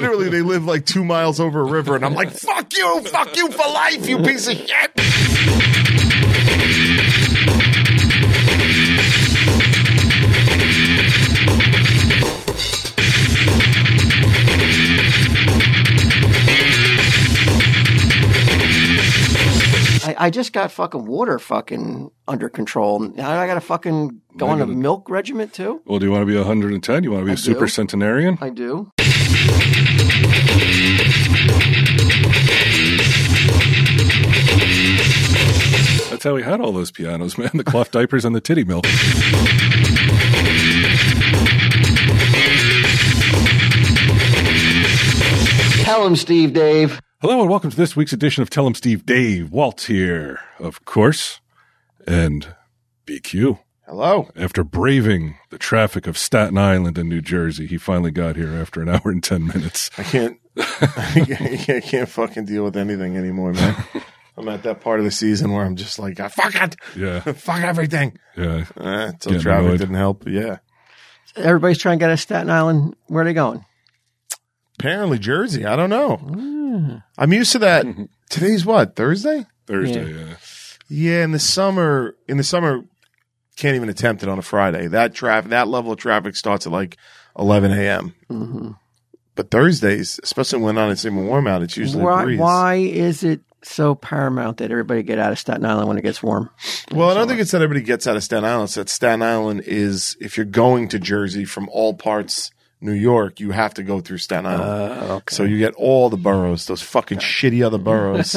literally, they live like 2 miles over a river, and I'm like, fuck you for life, you piece of shit. I just got fucking water fucking under control. Now I got to fucking go on a milk regiment too? Well, do you want to be 110? You want to be a super centenarian? I do. That's how we had all those pianos, man. The cloth diapers and the titty milk. Tell him, Steve Dave. Hello and welcome to this week's edition of Tell 'em Steve Dave. Walt here, of course, and BQ. Hello. After braving the traffic of Staten Island and New Jersey, he finally got here after an hour and 10 minutes. I can't fucking deal with anything anymore, man. I'm at that part of the season where I'm just like, fuck it. Yeah. Fuck everything. Yeah. Till traffic didn't help. Yeah. Everybody's trying to get to Staten Island. Where are they going? Apparently Jersey. I don't know. I'm used to that. Today's what? Thursday? Thursday, yeah. Yeah, in the summer, can't even attempt it on a Friday. That level of traffic starts at like 11 a.m. Mm-hmm. But Thursdays, especially when it's even warm out, it's usually a breeze. Why is it so paramount that everybody get out of Staten Island when it gets warm? Well, I don't think it's that everybody gets out of Staten Island. It's that Staten Island is, if you're going to Jersey from all parts New York, you have to go through Staten Island. Okay. So you get all the boroughs, those fucking shitty other boroughs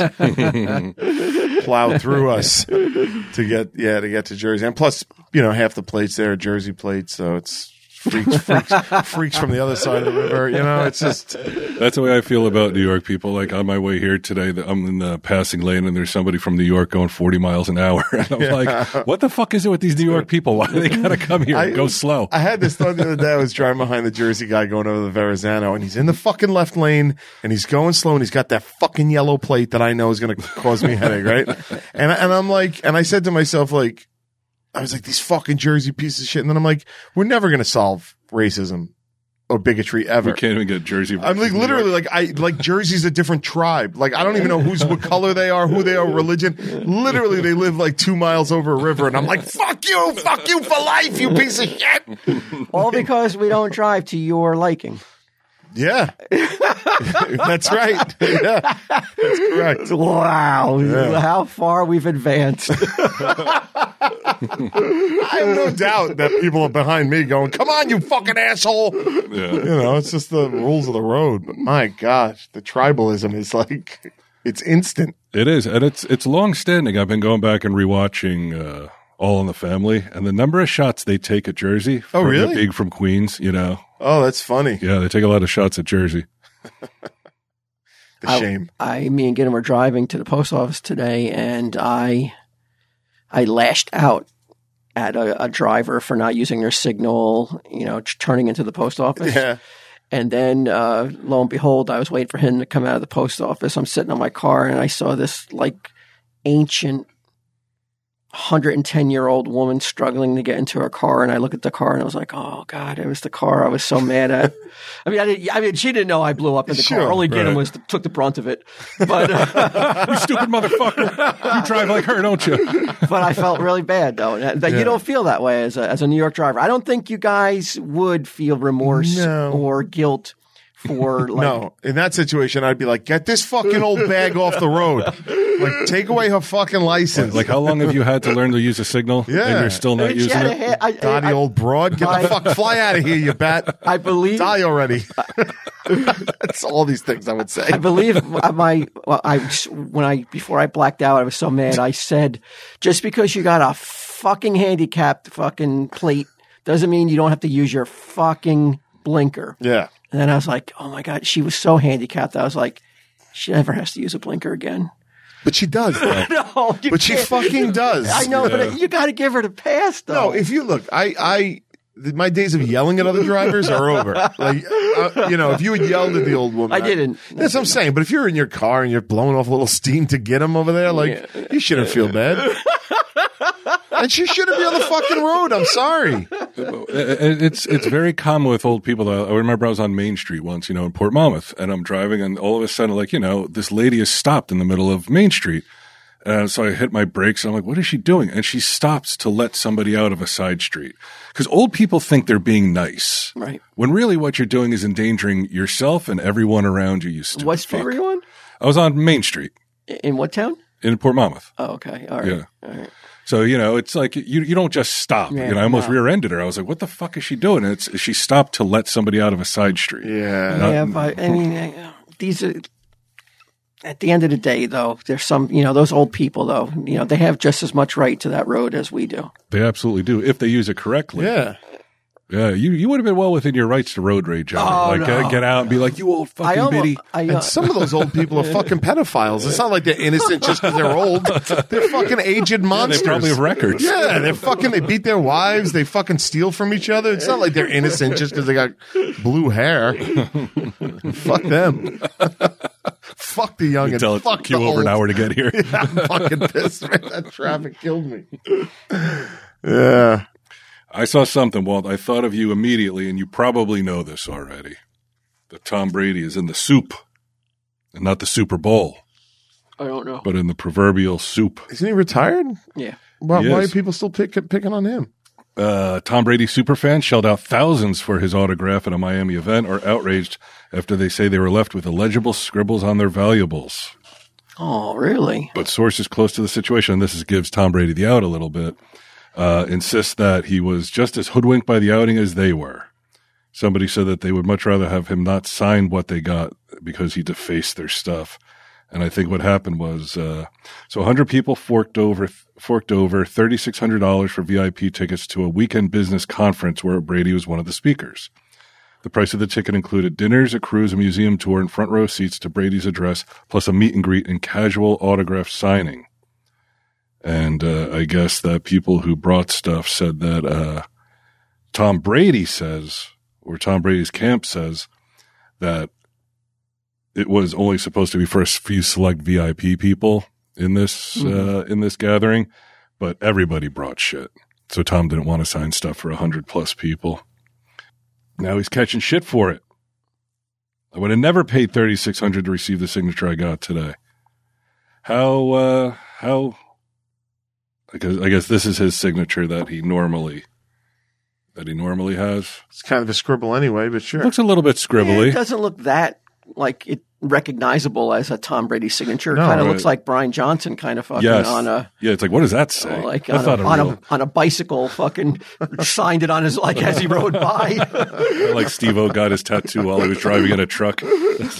plow through us to get to Jersey. And plus, half the plates there are Jersey plates, so it's freaks from the other side of the river. It's just. That's the way I feel about New York people. Like on my way here today, I'm in the passing lane and there's somebody from New York going 40 miles an hour. And I'm like, what the fuck is it with these New York people? Why do they gotta come here and go slow? I had this thought the other day. I was driving behind the Jersey guy going over the Verrazano, and he's in the fucking left lane and he's going slow, and he's got that fucking yellow plate that I know is going to cause me a headache, right? And I'm like, and I said to myself, like, I was like, these fucking Jersey pieces of shit. And then I'm like, we're never going to solve racism or bigotry ever. We can't even get Jersey. I'm like, literally, like Jersey's a different tribe. Like, I don't even know what color they are, who they are, religion. Literally, they live like 2 miles over a river. And I'm like, fuck you for life, you piece of shit. All because we don't drive to your liking. Yeah. That's right. Yeah. That's correct. Wow. Yeah. How far we've advanced. I have no doubt that people are behind me going, come on, you fucking asshole. Yeah. It's just the rules of the road. But my gosh, the tribalism is like, it's instant. It is. And it's long standing. I've been going back and rewatching, All in the Family, and the number of shots they take at Jersey. Oh, really? Big from Queens, Oh, that's funny. Yeah, they take a lot of shots at Jersey. The shame. Me and Gideon were driving to the post office today, and I lashed out at a driver for not using their signal, turning into the post office. Yeah. And then, lo and behold, I was waiting for him to come out of the post office. I'm sitting on my car, and I saw this like ancient 110-year-old woman struggling to get into her car, and I look at the car and I was like, "Oh God, it was the car I was so mad at." I mean, she didn't know I blew up in the car. Only Gideon took the brunt of it. But you stupid motherfucker, you drive like her, don't you? But I felt really bad though. You don't feel that way as a New York driver. I don't think you guys would feel remorse or guilt. No, in that situation, I'd be like, get this fucking old bag off the road. Like, take away her fucking license. Like, how long have you had to learn to use a signal? Yeah. And you're still not using it? Dotty old broad. Get the fuck, fly out of here, you bat. I believe. Die already. That's all these things I would say. I believe before I blacked out, I was so mad. I said, just because you got a fucking handicapped fucking plate doesn't mean you don't have to use your fucking blinker. Yeah. And then I was like, oh my God, she was so handicapped. I was like, she never has to use a blinker again. But she does, though. No, but she fucking does. I know, but you got to give her the pass, though. No, if you look, my days of yelling at other drivers are over. Like, if you had yelled at the old woman. I didn't. That's what I'm saying. But if you're in your car and you're blowing off a little steam to get him over there, you shouldn't feel bad. And she shouldn't be on the fucking road. I'm sorry. It's very common with old people. I remember I was on Main Street once, in Port Monmouth, and I'm driving, and all of a sudden, this lady is stopped in the middle of Main Street. So I hit my brakes, and I'm like, what is she doing? And she stops to let somebody out of a side street. Because old people think they're being nice. Right. When really what you're doing is endangering yourself and everyone around you, you stupid What street fuck. were you on? I was on Main Street. In what town? In Port Monmouth. Oh, okay. All right. Yeah. All right. So, it's like you don't just stop. Yeah, I almost no. rear-ended her. I was like, what the fuck is she doing? And she stopped to let somebody out of a side street. Yeah. Yeah, but I mean, these are. At the end of the day, though, there's some, those old people, though, they have just as much right to that road as we do. They absolutely do, if they use it correctly. Yeah. Yeah, you would have been well within your rights to road rage. Johnny. Oh, no. Get out and be like, you old fucking bitty. And some of those old people are fucking pedophiles. It's not like they're innocent just because they're old. They're fucking aged monsters. They probably have records. Yeah, they beat their wives. They fucking steal from each other. It's not like they're innocent just because they got blue hair. Fuck them. Fuck the young and Tell it fuck to queue the over old. an hour to get here. Yeah, I'm fucking pissed, man. That traffic killed me. Yeah. I saw something, Walt. I thought of you immediately, and you probably know this already. That Tom Brady is in the soup, and not the Super Bowl, I don't know. but in the proverbial soup. Isn't he retired? Yeah. Why He are is. people still picking on him? Tom Brady superfans shelled out thousands for his autograph at a Miami event, are outraged after they say they were left with illegible scribbles on their valuables. Oh, really? But sources close to the situation, and this gives Tom Brady the out a little bit, insist that he was just as hoodwinked by the outing as they were. Somebody said that they would much rather have him not sign what they got because he defaced their stuff. And I think what happened was, so 100 people forked over $3,600 for VIP tickets to a weekend business conference where Brady was one of the speakers. The price of the ticket included dinners, a cruise, a museum tour, and front row seats to Brady's address, plus a meet and greet and casual autograph signing. And I guess that people who brought stuff said that Tom Brady says, or Tom Brady's camp says, that it was only supposed to be for a few select VIP people in this gathering, but everybody brought shit. So Tom didn't want to sign stuff for 100+ people. Now he's catching shit for it. I would have never paid $3,600 to receive the signature I got today. How? I guess this is his signature that he normally has. It's kind of a scribble anyway, but sure. Looks a little bit scribbly. It doesn't look that like it recognizable as a Tom Brady signature. It No, kind of right. looks like Brian Johnson kind of fucking Yes. on a Yeah, it's like, what does that say? like That's on not real. a bicycle fucking signed it on his like as he rode by. Like Steve-O got his tattoo while he was driving in a truck. That's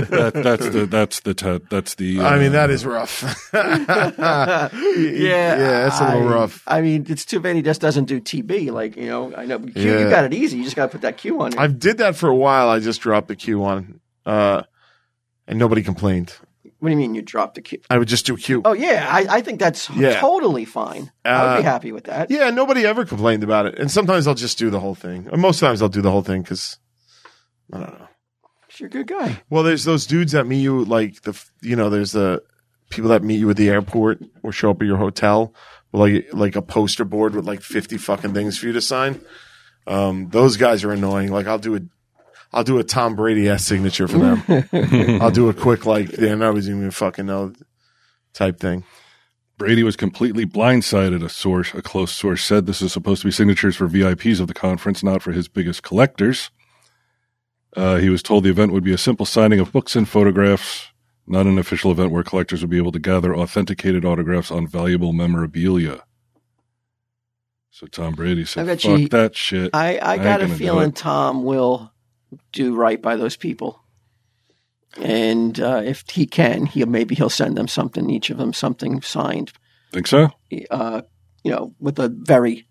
the. I mean, that is rough. Yeah, it's a little rough. I mean, it's too bad he just doesn't do TB. Like, I know Q, Yeah. you got it easy. You just got to put that Q on it. I did that for a while. I just dropped the Q on, and nobody complained. What do you mean you dropped the Q? I would just do Q. Oh yeah, I think that's Yeah. totally fine. I would be happy with that. Yeah, nobody ever complained about it. And sometimes I'll just do the whole thing. Or most times I'll do the whole thing because I don't know. You're a good guy. Well, there's those dudes that meet you there's the people that meet you at the airport or show up at your hotel with like a poster board with like 50 fucking things for you to sign. Those guys are annoying. Like I'll do a Tom Brady-esque signature for them. I'll do a quick they're not even fucking know type thing. Brady was completely blindsided. A close source said this is supposed to be signatures for VIPs of the conference, not for his biggest collectors. He was told the event would be a simple signing of books and photographs, not an official event where collectors would be able to gather authenticated autographs on valuable memorabilia. So Tom Brady said, I bet fuck you- that shit. I ain't got a gonna do feeling it." Tom will do right by those people. And if he can, he'll send them something, each of them something signed, Think so? with a very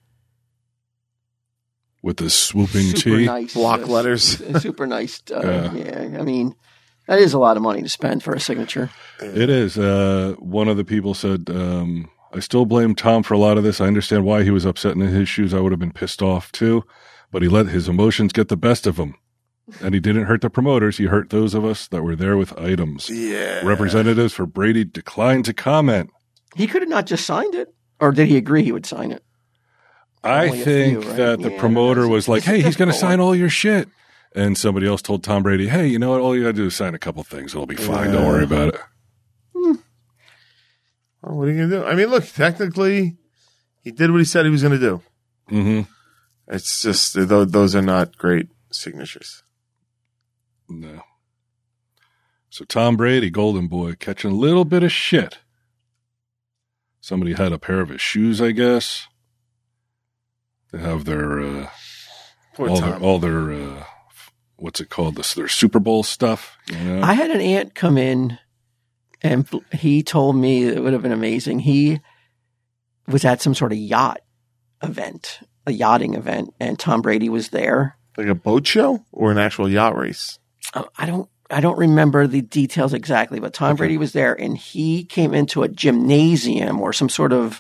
With the swooping super T. nice Block letters. super nice. Yeah. Yeah, I mean, that is a lot of money to spend for a signature. It is. One of the people said, I still blame Tom for a lot of this. I understand why he was upset. In his shoes, I would have been pissed off too, but he let his emotions get the best of him. And he didn't hurt the promoters. He hurt those of us that were there with items. Yeah. Representatives for Brady declined to comment. He could have not just signed it, or did he agree he would sign it? I Only a think few, right? that the Yeah, promoter that's- was like, that's a hey, he's going to difficult sign one. all your shit. And somebody else told Tom Brady, hey, you know what? All you got to do is sign a couple things. It'll be fine. Don't worry about it. Well, what are you going to do? I mean, look, technically, he did what he said he was going to do. Mm-hmm. It's just, those are not great signatures. No. So Tom Brady, Golden Boy, catching a little bit of shit. Somebody had a pair of his shoes, I guess. They have their Poor all Tom. their what's it called? Their Super Bowl stuff. You know? I had an aunt come in, and he told me it would have been amazing. He was at some sort of yachting event, and Tom Brady was there. Like a boat show or an actual yacht race? I don't remember the details exactly, but Tom Brady was there, and he came into a gymnasium or some sort of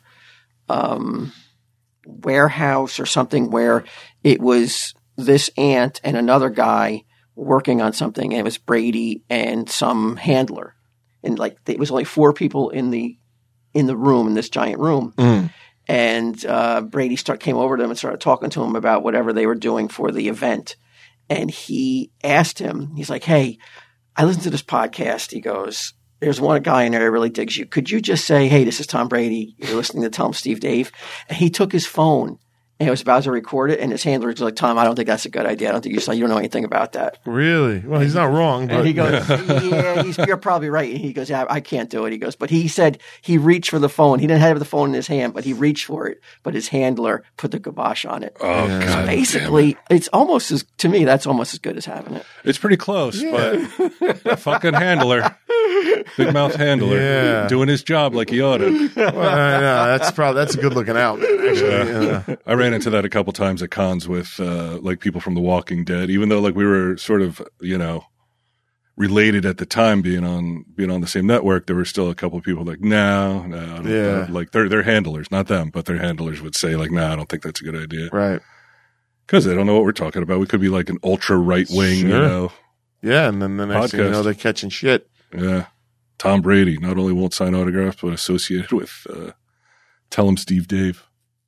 warehouse or something where it was this aunt and another guy working on something, and it was Brady and some handler, and like it was only 4 people in the room, in this giant room. And Brady came over to them and started talking to him about whatever they were doing for the event. And he asked him, he's like, hey, I listened to this podcast. He goes, there's one guy in there that really digs you. Could you just say, hey, this is Tom Brady. You're listening to Tell Him Steve Dave. And he took his phone and was about to record it. And his handler was like, Tom, I don't think that's a good idea. I don't think you don't know anything about that. Really? Well, he's not wrong. But And he goes, yeah, you're probably right. And he goes, yeah, I can't do it. He goes, but he said he reached for the phone. He didn't have the phone in his hand, but he reached for it. But his handler put the kibosh on it. Oh, Yeah. God. Basically, it's almost to me, that's almost as good as having it. It's pretty close, but the fucking handler, big mouth handler, Yeah. doing his job like he ought to. well, that's a good looking out, man, actually. I ran into that a couple times at cons with like people from The Walking Dead, even though like we were sort of, you know, related at the time being on the same network. There were still a couple of people like, no, I don't, Yeah. like their handlers, not them, but their handlers would say like, no, I don't think that's a good idea. Right. Because they don't know what we're talking about. We could be like an ultra right wing, you Sure. know. Yeah, and then the next thing you Podcast. know, they're catching shit. Yeah. Tom Brady not only won't sign autographs, but associated with Tell Him Steve Dave.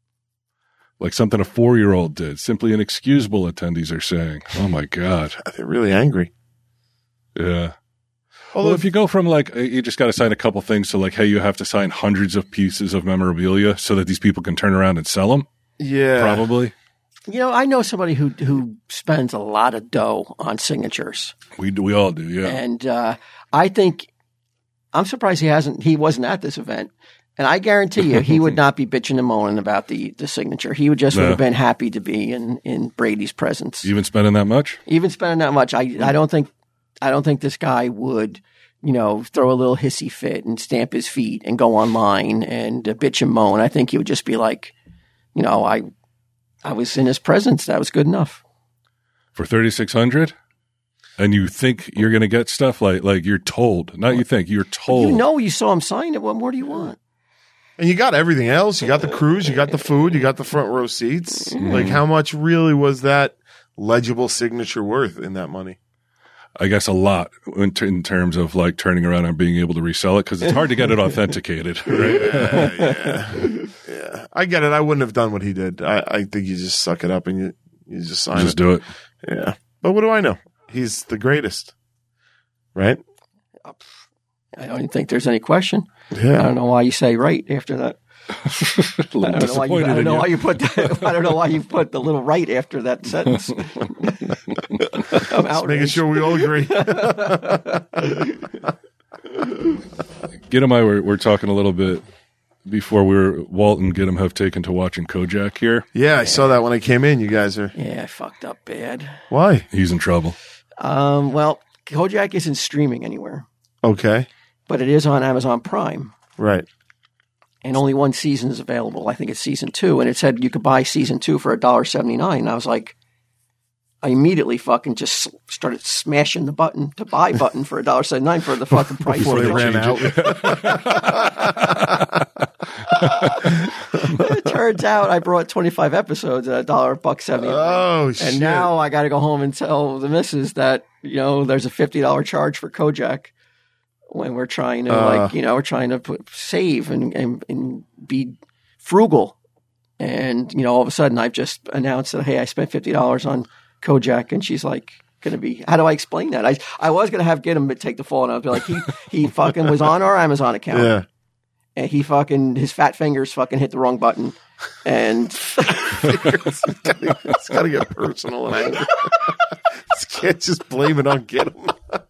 Like something a 4-year-old did. Simply inexcusable, attendees are saying. Oh, my God. They're really angry. Yeah. Although Well, if you go from like, you just got to sign a couple things to like, hey, you have to sign hundreds of pieces of memorabilia so that these people can turn around and sell them, yeah, probably. You know, I know somebody who spends a lot of dough on signatures, We all do, yeah. and I think I'm surprised he wasn't at this event. And I guarantee you, he would not be bitching and moaning about the signature. He would just would have been happy to be in Brady's presence. Even spending that much? Even spending that much, I don't think this guy would, you know, throw a little hissy fit and stamp his feet and go online and bitch and moan. I think he would just be like, you know, I was in his presence. That was good enough. For $3,600? And you think you're going to get stuff like you're told. Not you think, you're told. You know, you saw him sign it. What more do you want? and you got everything else. You got the cruise, you got the food, you got the front row seats. Like, how much really was that legible signature worth in that money? I guess a lot in terms of like turning around and being able to resell it because it's hard to get it authenticated, right? Yeah, I get it. I wouldn't have done what he did. I think you just suck it up and you just sign Just it. do it. Yeah, but what do I know? He's the greatest, right? I don't even think there's any question. I Yeah. don't know why you say right after that. A little I don't know why you, disappointed I don't in know you. why you put that, I don't know why you put the little right after that sentence. I'm Just making outraged. sure we all agree. Gid and I were talking a little bit before Walt and Gid have taken to watching Kojak here. Yeah, I saw that when I came in. You guys are Yeah, I fucked up bad. why? He's in trouble. Well, Kojak isn't streaming anywhere, Okay, but it is on Amazon Prime. right. And only one season is available. I think it's season 2. And it said you could buy season 2 for $1.79. And I was like, I immediately fucking just started smashing the button to buy button for $1.79 for the fucking price. Before they of ran out. It turns out I brought 25 episodes at $1.79. Oh shit! And now I got to go home and tell the missus that, you know, there's a $50 charge for Kojak when we're trying to we're trying to save and be frugal And, all of a sudden I've just announced that, hey, I spent $50 on Kojak. And she's like, going to be, how do I explain that? I was going to get him to take the fall, and I was like, he fucking was on our Amazon account. Yeah. And his fat fingers fucking hit the wrong button. And It's got to get personal and angry. Can't just blame it on Get 'em.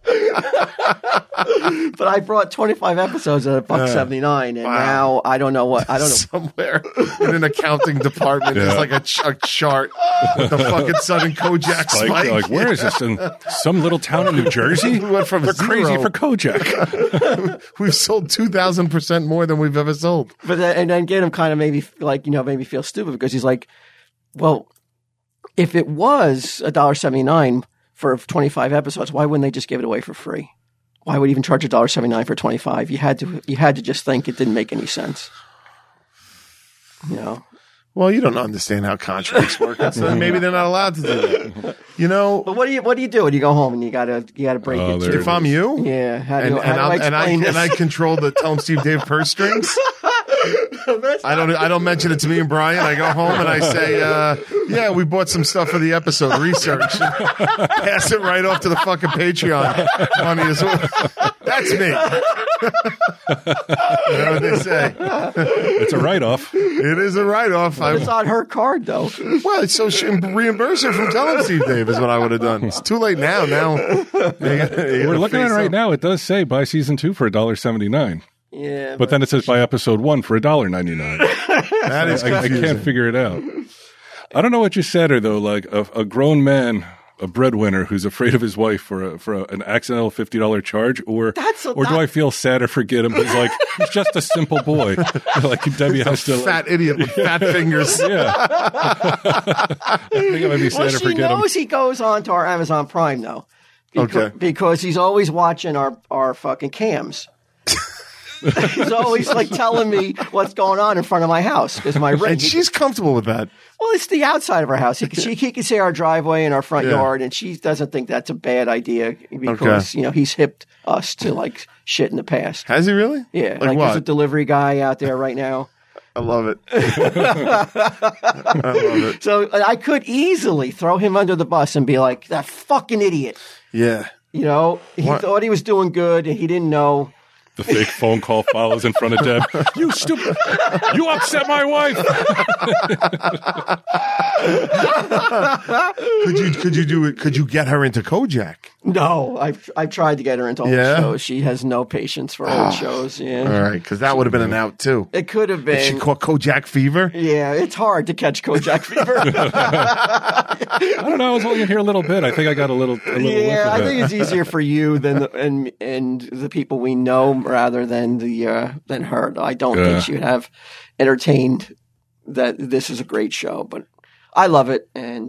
But I brought 25 episodes at $1.79, and now I don't know what. I don't know. Somewhere in an accounting department, there's like a chart with the fucking Southern Kojak spike. Like, where is this? In some little town in New Jersey? We went from They're zero. crazy for Kojak. We've sold 2,000% more than we've ever sold. But then Get him kind of made me feel stupid, because he's like, well, if it was $1.79 for 25 episodes, why wouldn't they just give it away for free? Why would you even charge $1.79 for 25? You had to just think it didn't make any sense. Well, you don't understand how contracts work. So maybe they're not allowed to do that. But what do you do when you go home and you gotta break it? there If I'm you, Yeah. How do and I explain this? I control the Tell 'em Steve Dave purse strings. I don't mention it to me and Brian. I go home and I say, yeah, we bought some stuff for the episode research. Pass it right off to the fucking Patreon money as well. That's me. You know what they say? It's a write-off. It is a write-off. It's on her card, though. Well, so she reimburse her from Tell 'em Steve Dave is what I would have done. It's too late now. We're looking at it right now. It does say buy season 2 for $1.79. Yeah. But then it says buy episode 1 for $1.99. That is I confusing. can't figure it out. I don't know what you said, or though, like a grown man, a breadwinner who's afraid of his wife for an accidental $50 charge, or do I feel sadder for Get him? He's just a simple boy. Like Debbie has to fat idiot with fat fingers. Yeah. I think I might be sadder for she Get him. knows he goes on to our Amazon Prime, though. Okay. Because he's always watching our fucking cams. He's always like telling me what's going on in front of my house, because my ring. And she's comfortable with that. Well, it's the outside of our house. He can see our driveway and our front yard, and she doesn't think that's a bad idea, because he's hipped us to like shit in the past. Has he really? Yeah, Like there's what? a delivery guy out there right now. I love it. I love it. So I could easily throw him under the bus and be like, that fucking idiot. Yeah. He thought he was doing good, and he didn't know. The fake phone call follows in front of Deb. You stupid! You upset my wife. Could you do it? Could you get her into Kojak? No, I've tried to get her into old shows. She has no patience for old shows. Yeah. All right, because that would have been an out too. It could have been. She caught Kojak fever. Yeah, it's hard to catch Kojak fever. I don't know. I was only in here a little bit. I think I got a little. Yeah, I think it's easier for you than and the people we know rather than than her. I don't think she would have entertained that this is a great show, but I love it, and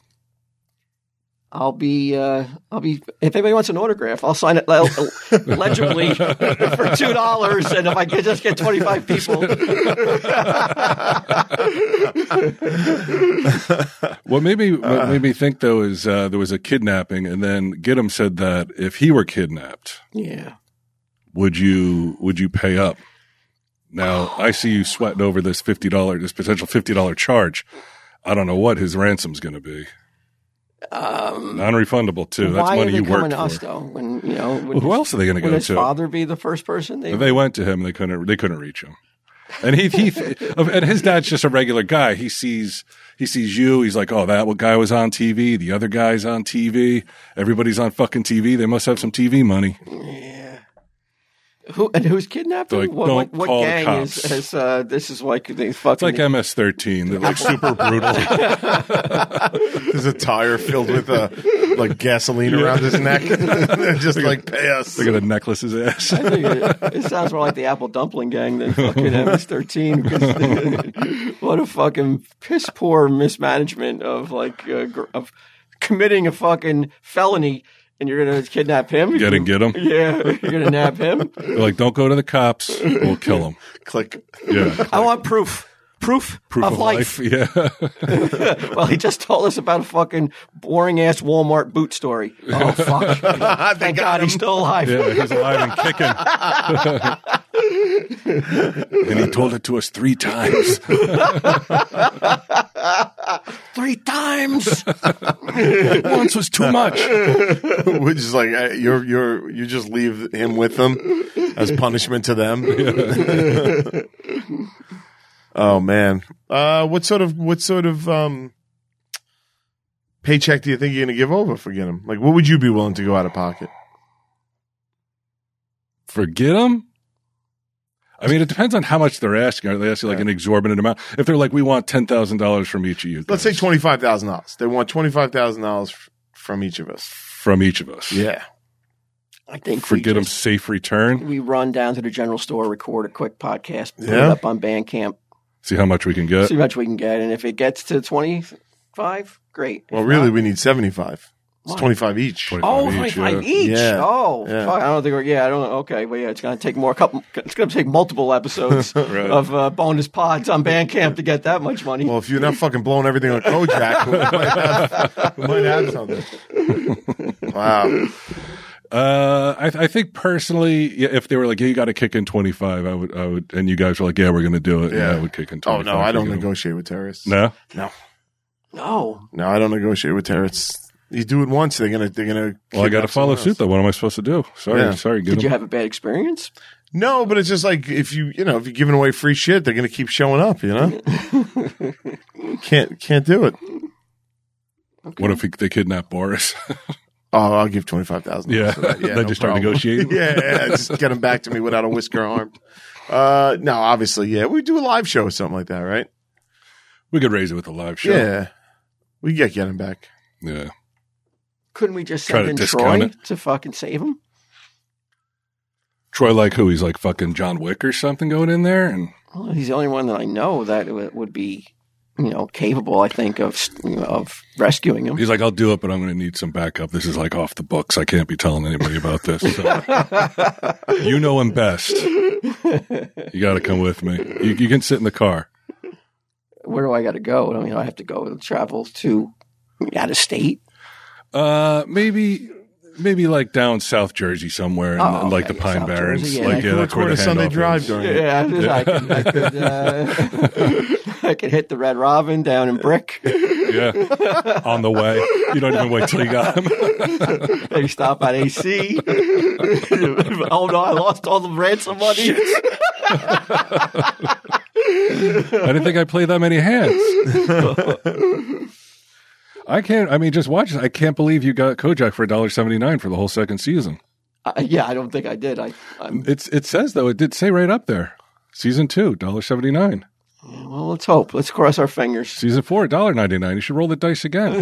I'll be if anybody wants an autograph, I'll sign it legibly for $2, and if I can just get 25 people. What made me think though is there was a kidnapping, and then Get him said that if he were kidnapped, would you pay up? Now I see you sweating over this potential $50 charge. I don't know what his ransom's going to be. Non-refundable too. That's money you worked for. Us, though, when who else are they going to go to? Would his father be the first person? They went to him. They couldn't reach him. And and his dad's just a regular guy. He sees you. He's like, oh, that guy was on TV. The other guy's on TV. Everybody's on fucking TV. They must have some TV money. Yeah. Who's kidnapping? Like, don't what call gang the cops. is this is like they fucking. It's like MS-13. They're like super brutal. There's a tire filled with like gasoline around his neck. They're just like, pay us. They're going to necklace his ass. I think it sounds more like the Apple Dumpling Gang than fucking MS-13. What a fucking piss poor mismanagement of of committing a fucking felony. And you're going to kidnap him? Get him? Yeah. You're going to nab him? They're like, don't go to the cops. We'll kill him. Click. Yeah. I want proof. Proof of life. Yeah. Well, he just told us about a fucking boring-ass Walmart boot story. Oh, fuck. Thank God he's still alive. Yeah, he's alive and kicking. And he told it to us 3 times. 3 times. Once was too much. Which is like you just leave him with them as punishment to them. Oh man, what sort of paycheck do you think you're going to give over for get him? Like, what would you be willing to go out of pocket? Forget him? I mean, it depends on how much they're asking. Are they asking like an exorbitant amount? If they're like, we want $10,000 from each of you. Let's say $25,000. They want $25,000 from each of us. From each of us. Yeah. I think forget them safe return. We run down to the general store, record a quick podcast, put it up on Bandcamp. See how much we can get. And if it gets to 25, great. Well, really, we need 75. It's 25 each. 25 each. Yeah. Oh, fuck, I don't think I don't know. Okay, well, yeah, it's going to take it's going to take multiple episodes of bonus pods on Bandcamp to get that much money. Well, if you're not fucking blowing everything on Kojak, we might have something. Wow. I think personally, if they were like, yeah, you got to kick in 25, I would, and you guys were like, yeah, we're going to do it. Yeah, I would kick in 25. Oh, no, I don't negotiate with terrorists. No? No, I don't negotiate with terrorists. You do it once, they're gonna. Well, I got to follow suit though. What am I supposed to do? Sorry. Did you have a bad experience? No, but it's just like if you're giving away free shit, they're gonna keep showing up. Can't do it. Okay. What if they kidnap Boris? Oh, I'll give $25,000. Yeah, then just start negotiating. Yeah, just get them back to me without a whisker armed. No, obviously, yeah, we do a live show or something like that, right? We could raise it with a live show. Yeah, we get him back. Yeah. Couldn't we just send in Troy to fucking save him? Troy, like who? He's like fucking John Wick or something going in there? And well, he's the only one that I know that would be, capable, I think, of rescuing him. He's like, I'll do it, but I'm going to need some backup. This is like off the books. I can't be telling anybody about this. So. You know him best. You got to come with me. You can sit in the car. Where do I got to go? I have to go travel to out of state. Maybe like down South Jersey somewhere, in like the Pine South Barrens. Jersey, yeah. Like that's where the Sunday drive is. during. I could hit the Red Robin down in Brick. Yeah, on the way. You don't even wait till you got him. Maybe stop at AC. Oh no, I lost all the ransom money. I didn't think I played that many hands. I can't. I mean, just watch it. I can't believe you got Kojak for $1.79 for the whole second season. Yeah, I don't think I did. It says though. It did say right up there. Season 2, $1.79. Well, let's hope. Let's cross our fingers. Season 4, $1.99. You should roll the dice again.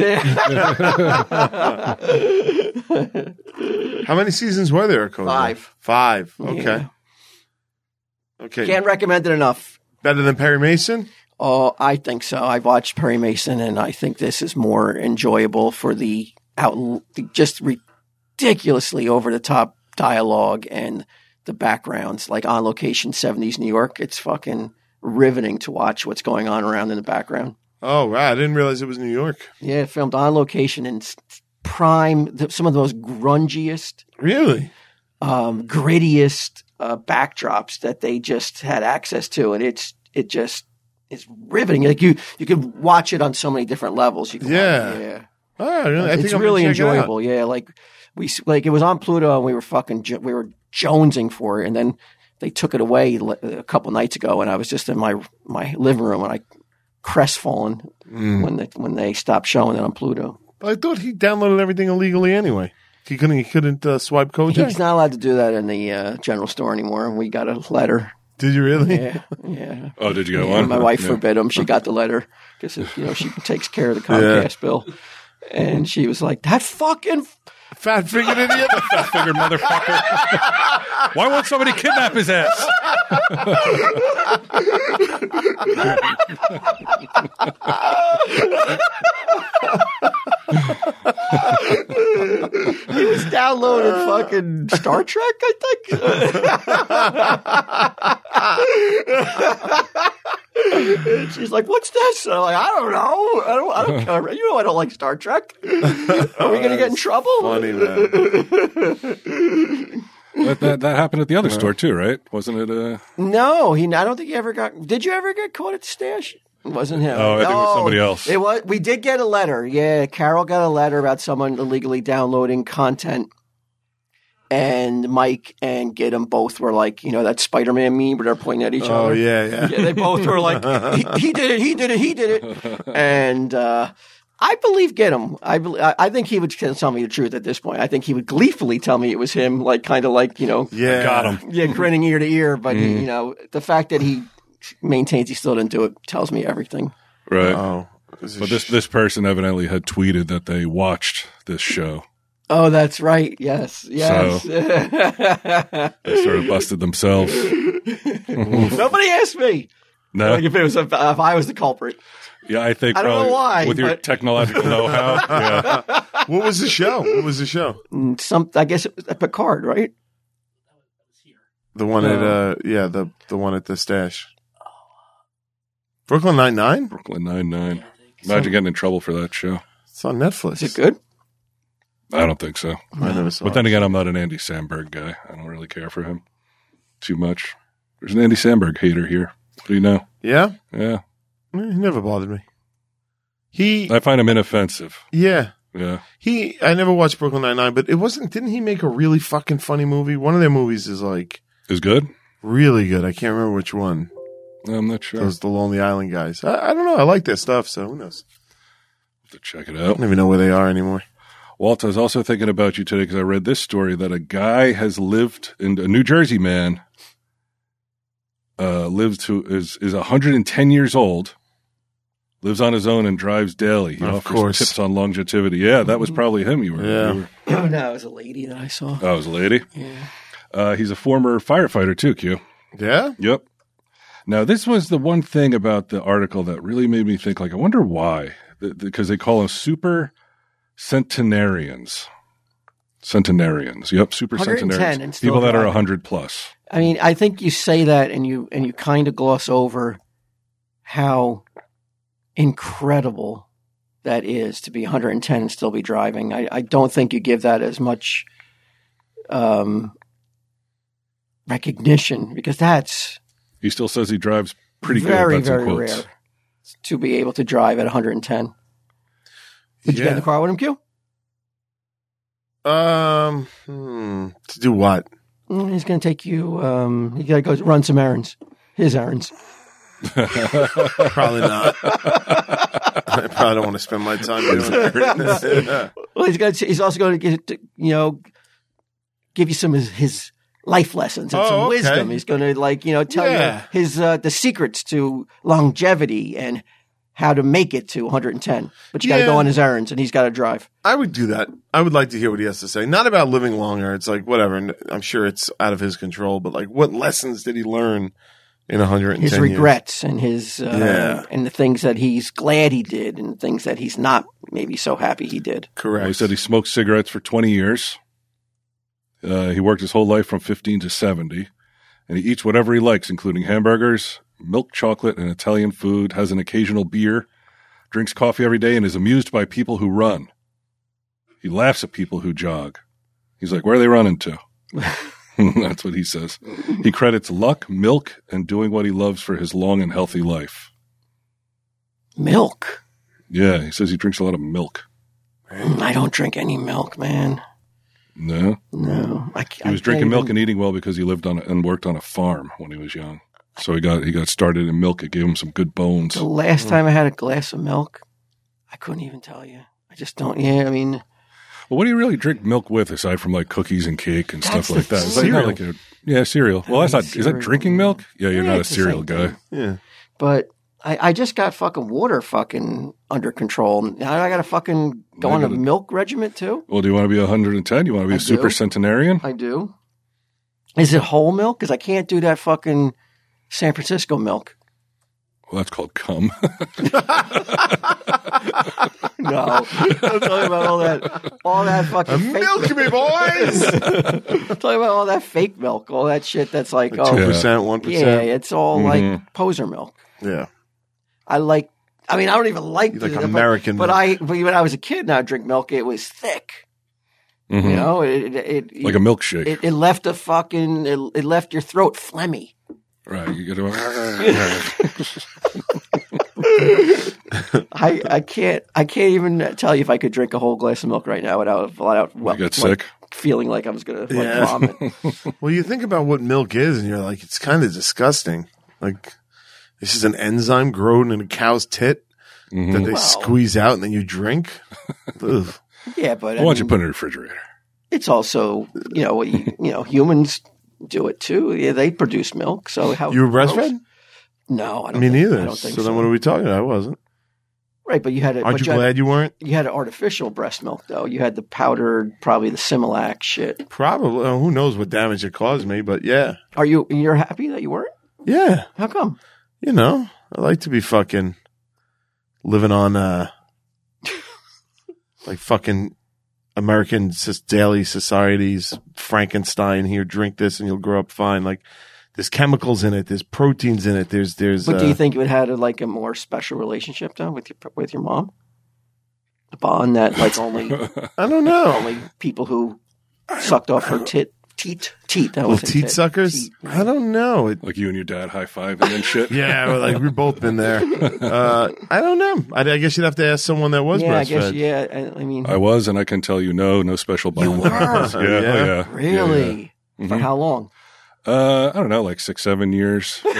How many seasons were there, Kojak? 5. Okay. Yeah. Okay. Can't recommend it enough. Better than Perry Mason? Oh, I think so. I've watched Perry Mason, and I think this is more enjoyable for the just ridiculously over-the-top dialogue and the backgrounds, like On Location 70s New York. It's fucking riveting to watch what's going on around in the background. Oh, wow. I didn't realize it was New York. Yeah, filmed on location in prime, some of the most grungiest, really grittiest backdrops that they just had access to, and it's riveting. Like you could watch it on so many different levels. You can Oh, really? It's really enjoyable. Yeah, like it was on Pluto, and we were jonesing for it, and then they took it away a couple nights ago, and I was just in my living room, and I crestfallen when they stopped showing it on Pluto. But I thought he downloaded everything illegally anyway. He couldn't swipe Kojak? He's not allowed to do that in the general store anymore, and we got a letter. Did you really? Yeah. Oh, did you get one? My wife forbid him. She got the letter because she takes care of the Comcast bill, and she was like, "That fucking fat-fingered idiot, fat-fingered motherfucker! Why won't somebody kidnap his ass?" He was downloading fucking Star Trek, I think. And she's like, "What's this?" And I'm like, "I don't know. I don't care. You know I don't like Star Trek. Are we going to get in trouble?" Funny, man. That happened at the other store too, right? Wasn't it? No, I don't think he ever got. Did you ever get caught at the stash? It wasn't him. Oh, I think it was somebody else. It was. We did get a letter. Yeah, Carol got a letter about someone illegally downloading content. And Mike and Gidim both were like, that Spider-Man meme where they're pointing at each other. Oh, yeah. They both were like, he did it. And I believe Gidim. I think he would tell me the truth at this point. I think he would gleefully tell me it was him, like kind of like, Yeah. Got him. Yeah, grinning ear to ear. But, the fact that he maintains he still didn't do it tells me everything. Right. Oh. But this person evidently had tweeted that they watched this show. Oh, that's right. Yes. So they sort of busted themselves. Nobody asked me. No. Like if I was the culprit. Yeah, I think I don't probably know why, with your technological know-how. Yeah. What was the show? I guess it was at Picard, right? The one at the one at the stash. Brooklyn Nine-Nine? Brooklyn Nine-Nine. Imagine getting in trouble for that show. It's on Netflix. Is it good? I don't think so. I never saw But then again, I'm not an Andy Samberg guy. I don't really care for him too much. There's an Andy Samberg hater here. What do you know? Yeah? Yeah. He never bothered me. I find him inoffensive. Yeah. Yeah. I never watched Brooklyn Nine-Nine, but didn't he make a really fucking funny movie? One of their movies is like Is good? really good. I can't remember which one. I'm not sure. Those the Lonely Island guys. I don't know. I like their stuff, so who knows? Have to check it I out. don't even know where they are anymore. Walt, I was also thinking about you today because I read this story that a guy has lived in a New Jersey man is 110 years old, lives on his own and drives daily. He Of offers course. tips on longevity. Yeah, that was probably him. You were. Yeah. No, it was a lady that I saw. Oh, it was a lady. Yeah. He's a former firefighter too. Q. Yeah? Yep. Now, this was the one thing about the article that really made me think, like, I wonder why. Because they call them super centenarians. Centenarians. Yep, super 110 centenarians. and still People that are driving. 100 plus. I mean, I think you say that and you kind of gloss over how incredible that is to be 110 and still be driving. I don't think you give that as much recognition because that's He still says he drives pretty very, good. That's in very quotes. rare to be able to drive at 110. Did you get in the car with him, Q? To do what? He's going to take you. You got to go run some errands. His errands. Probably not. I probably don't want to spend my time doing that. Well, he's also going to give you some of his life lessons and some okay. wisdom. He's going to tell you his the secrets to longevity and how to make it to 110. But you got to go on his errands and he's got to drive. I would do that. I would like to hear what he has to say. Not about living longer. It's like whatever. And I'm sure it's out of his control. But like, what lessons did he learn in 110 his years? regrets and his and the things that he's glad he did and the things that he's not maybe so happy he did. Correct. Well, he said he smoked cigarettes for 20 years. He worked his whole life from 15 to 70. And he eats whatever he likes, including hamburgers, milk chocolate, and Italian food, has an occasional beer, drinks coffee every day, and is amused by people who run. He laughs at people who jog. He's like, where are they running to? That's what he says. He credits luck, milk, and doing what he loves for his long and healthy life. Milk? Yeah, he says he drinks a lot of milk. I don't drink any milk, man. No? No. He was drinking milk and eating well because he lived on and worked on a farm when he was young. So he got started in milk. It gave him some good bones. The last time I had a glass of milk, I couldn't even tell you. I just don't. Yeah, I mean, Well, what do you really drink milk with aside from like cookies and cake and stuff like that? Is that cereal. not like cereal. Well, that's not. Is that Cereal. drinking milk? Yeah, you're not a it's the cereal same guy. thing. Yeah. but I just got fucking water fucking under control. Now I got to fucking go on a milk regiment too. Well, do you want to be 110? You want to be I a super do. centenarian? I do. Is it whole milk? Because I can't do that fucking San Francisco milk. Well, that's called cum. No, I'm talking about all that fucking fake Milk me, boys! I'm talking about all that fake milk, all that shit that's like, 2%, oh, 1%. yeah, it's all like poser milk. Yeah. I don't even like You like it, American but milk. but when I was a kid and I would drink milk, it was thick. Mhm. You know, it Like a milkshake. it left a fucking it left your throat phlegmy. Right. You get to. I can't even tell you if I could drink a whole glass of milk right now without You get sick. feeling like I was gonna Yeah. vomit. Well, you think about what milk is, and you're like, it's kind of disgusting. Like, this is an enzyme grown in a cow's tit that they squeeze out and then you drink. Ugh. Yeah, but Why don't you put it in the refrigerator? it's also humans do it too. Yeah, they produce milk. So how You were breastfed? No, I don't. Me think, neither. I don't think so so. then what are we talking about? I wasn't. Right, but you had it. Aren't you glad you weren't? You had artificial breast milk though. You had the powdered, probably the Similac shit. Probably. Who knows what damage it caused me, but yeah. You're happy that you weren't? Yeah. How come? You know, I like to be fucking living on, like fucking American Daily Society's Frankenstein here. Drink this and you'll grow up fine. Like, there's chemicals in it. There's proteins in it. There's. But do you think you would have had a more special relationship though with your mom? A bond that like only I don't know. only people who sucked off her teat. That Little was teat suckers? I don't know. Like you and your dad high fiving and shit. Yeah, well, like we've both been there. I don't know. I guess you'd have to ask someone that was Yeah, I breastfed. guess. Yeah, I mean, I was, and I can tell you, no special bond. You were? yeah, oh, yeah. really? Yeah. For how long? I don't know, like 6-7 years. No,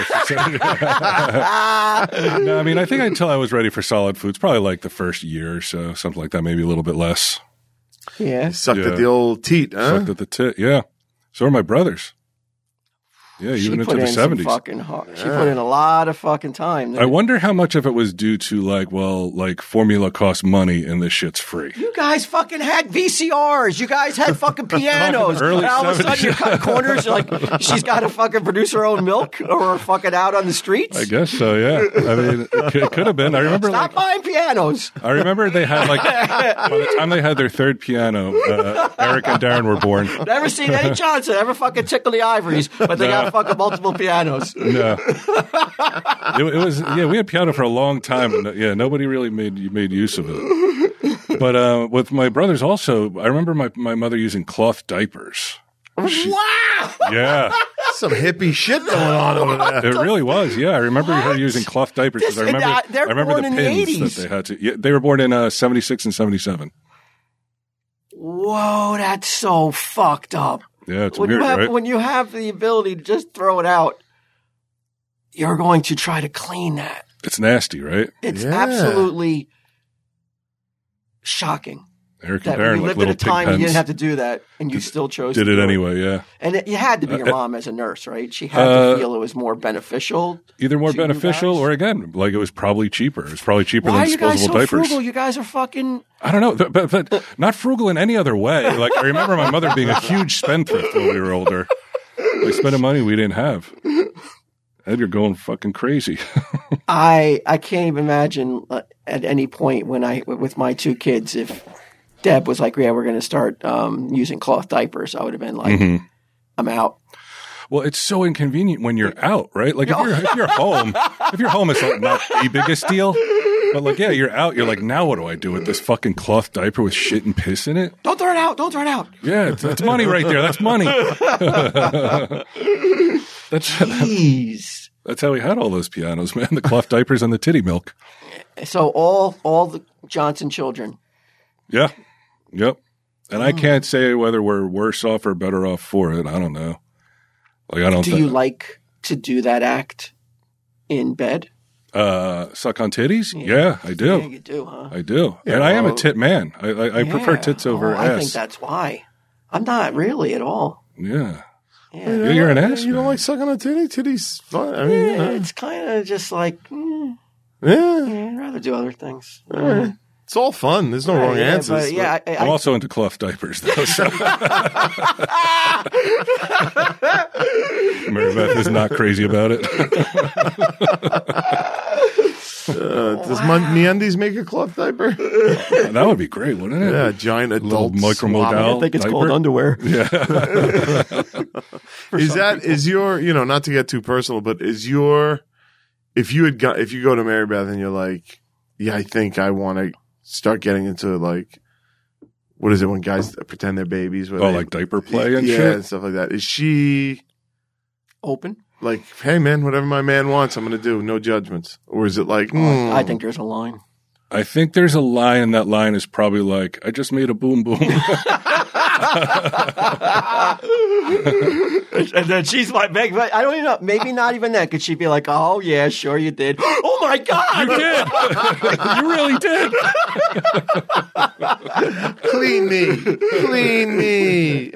I mean, I think until I was ready for solid foods, probably like the first year or so, something like that, maybe a little bit less. Yeah. Sucked Yeah. at the old teat, huh? Sucked at the tit, yeah. So are my brothers. Yeah, even into the 70s. She put in a lot of fucking time. I wonder how much of it was due to like formula costs money and this shit's free. You guys fucking had VCRs. You guys had fucking pianos. Early And all of a sudden 70s. you cut corners like she's got to fucking produce her own milk or fucking out on the streets. I guess so, yeah. I mean, it could have been. I remember Stop buying pianos. I remember they had like by the time they had their third piano, Eric and Darren were born. Never seen Eddie Johnson ever fucking tickle the ivories, but they got fucking multiple pianos. No, it was we had piano for a long time, and nobody really made use of it. But with my brothers also, I remember my mother using cloth diapers. Wow. Yeah, Some hippie shit going on over there. it really was. Yeah, I remember her What? using cloth diapers because I They're remember born the in the pins 80s. that they had to. Yeah, they were born in 76 and 77. Whoa, that's so fucked up. Yeah, it's weird, right? When you have the ability to just throw it out, you're going to try to clean that. It's nasty, right? It's Yeah. absolutely shocking Eric that and Darren, you like lived at little a pig time you pens. didn't have to do that, and you still chose Did to it do anyway, yeah. And you had to be your mom as a nurse, right? She had to feel it was more beneficial. Either more to you beneficial guys? or again, like it was probably cheaper. It was probably cheaper Why than are you guys so disposable diapers. frugal? You guys are fucking. I don't know, but not frugal in any other way. Like I remember my mother being a huge spendthrift when we were older. Like spending money we didn't have. And you're going fucking crazy. I can't even imagine at any point with my two kids if Deb was like, "Yeah, we're going to start using cloth diapers," I would have been like, "I'm out." Well, it's so inconvenient when you're out, right? Like if you're home, it's like not the biggest deal. But like, yeah, you're out. You're like, now what do I do with this fucking cloth diaper with shit and piss in it? Don't throw it out. Don't throw it out. Yeah, it's money right there. That's money. Jeez. That's how we had all those pianos, man. The cloth diapers and the titty milk. So all the Johnson children. Yeah. Yep. And I can't say whether we're worse off or better off for it. I don't know. Like I don't. Do you like to do that act in bed? Suck on titties? Yeah, I do. Yeah, you do, huh? I do. Yeah, and I am a well- tit man. I prefer tits over ass. I think that's why. I'm not really at all. Yeah. Yeah. You're an ass You don't man. like sucking on titty? Titty's fun. I mean, It's kind of just like, yeah. I'd rather do other things. It's all fun. There's no wrong answers. But yeah, I'm also into cloth diapers, though. So. Mary Beth is not crazy about it. Does MeUndies make a cloth diaper? That would be great, wouldn't it? Yeah, giant Little adult micromodal. I think it's diaper. called underwear. Is your, not to get too personal, but if you go to Mary Beth and you're like, yeah, I think I want to start getting into like what is it when guys pretend they're babies? Oh, like diaper play and yeah, shit? and stuff like that. Is she Open? like, hey man, whatever my man wants, I'm going to do, no judgments? Or is it like, I think there's a line. I think there's a line, and that line is probably like, I just made a boom boom. And then she's like, I don't even know. Maybe not even that. Could she be like, oh, yeah, sure you did. Oh, my God. You did. You really did. clean me.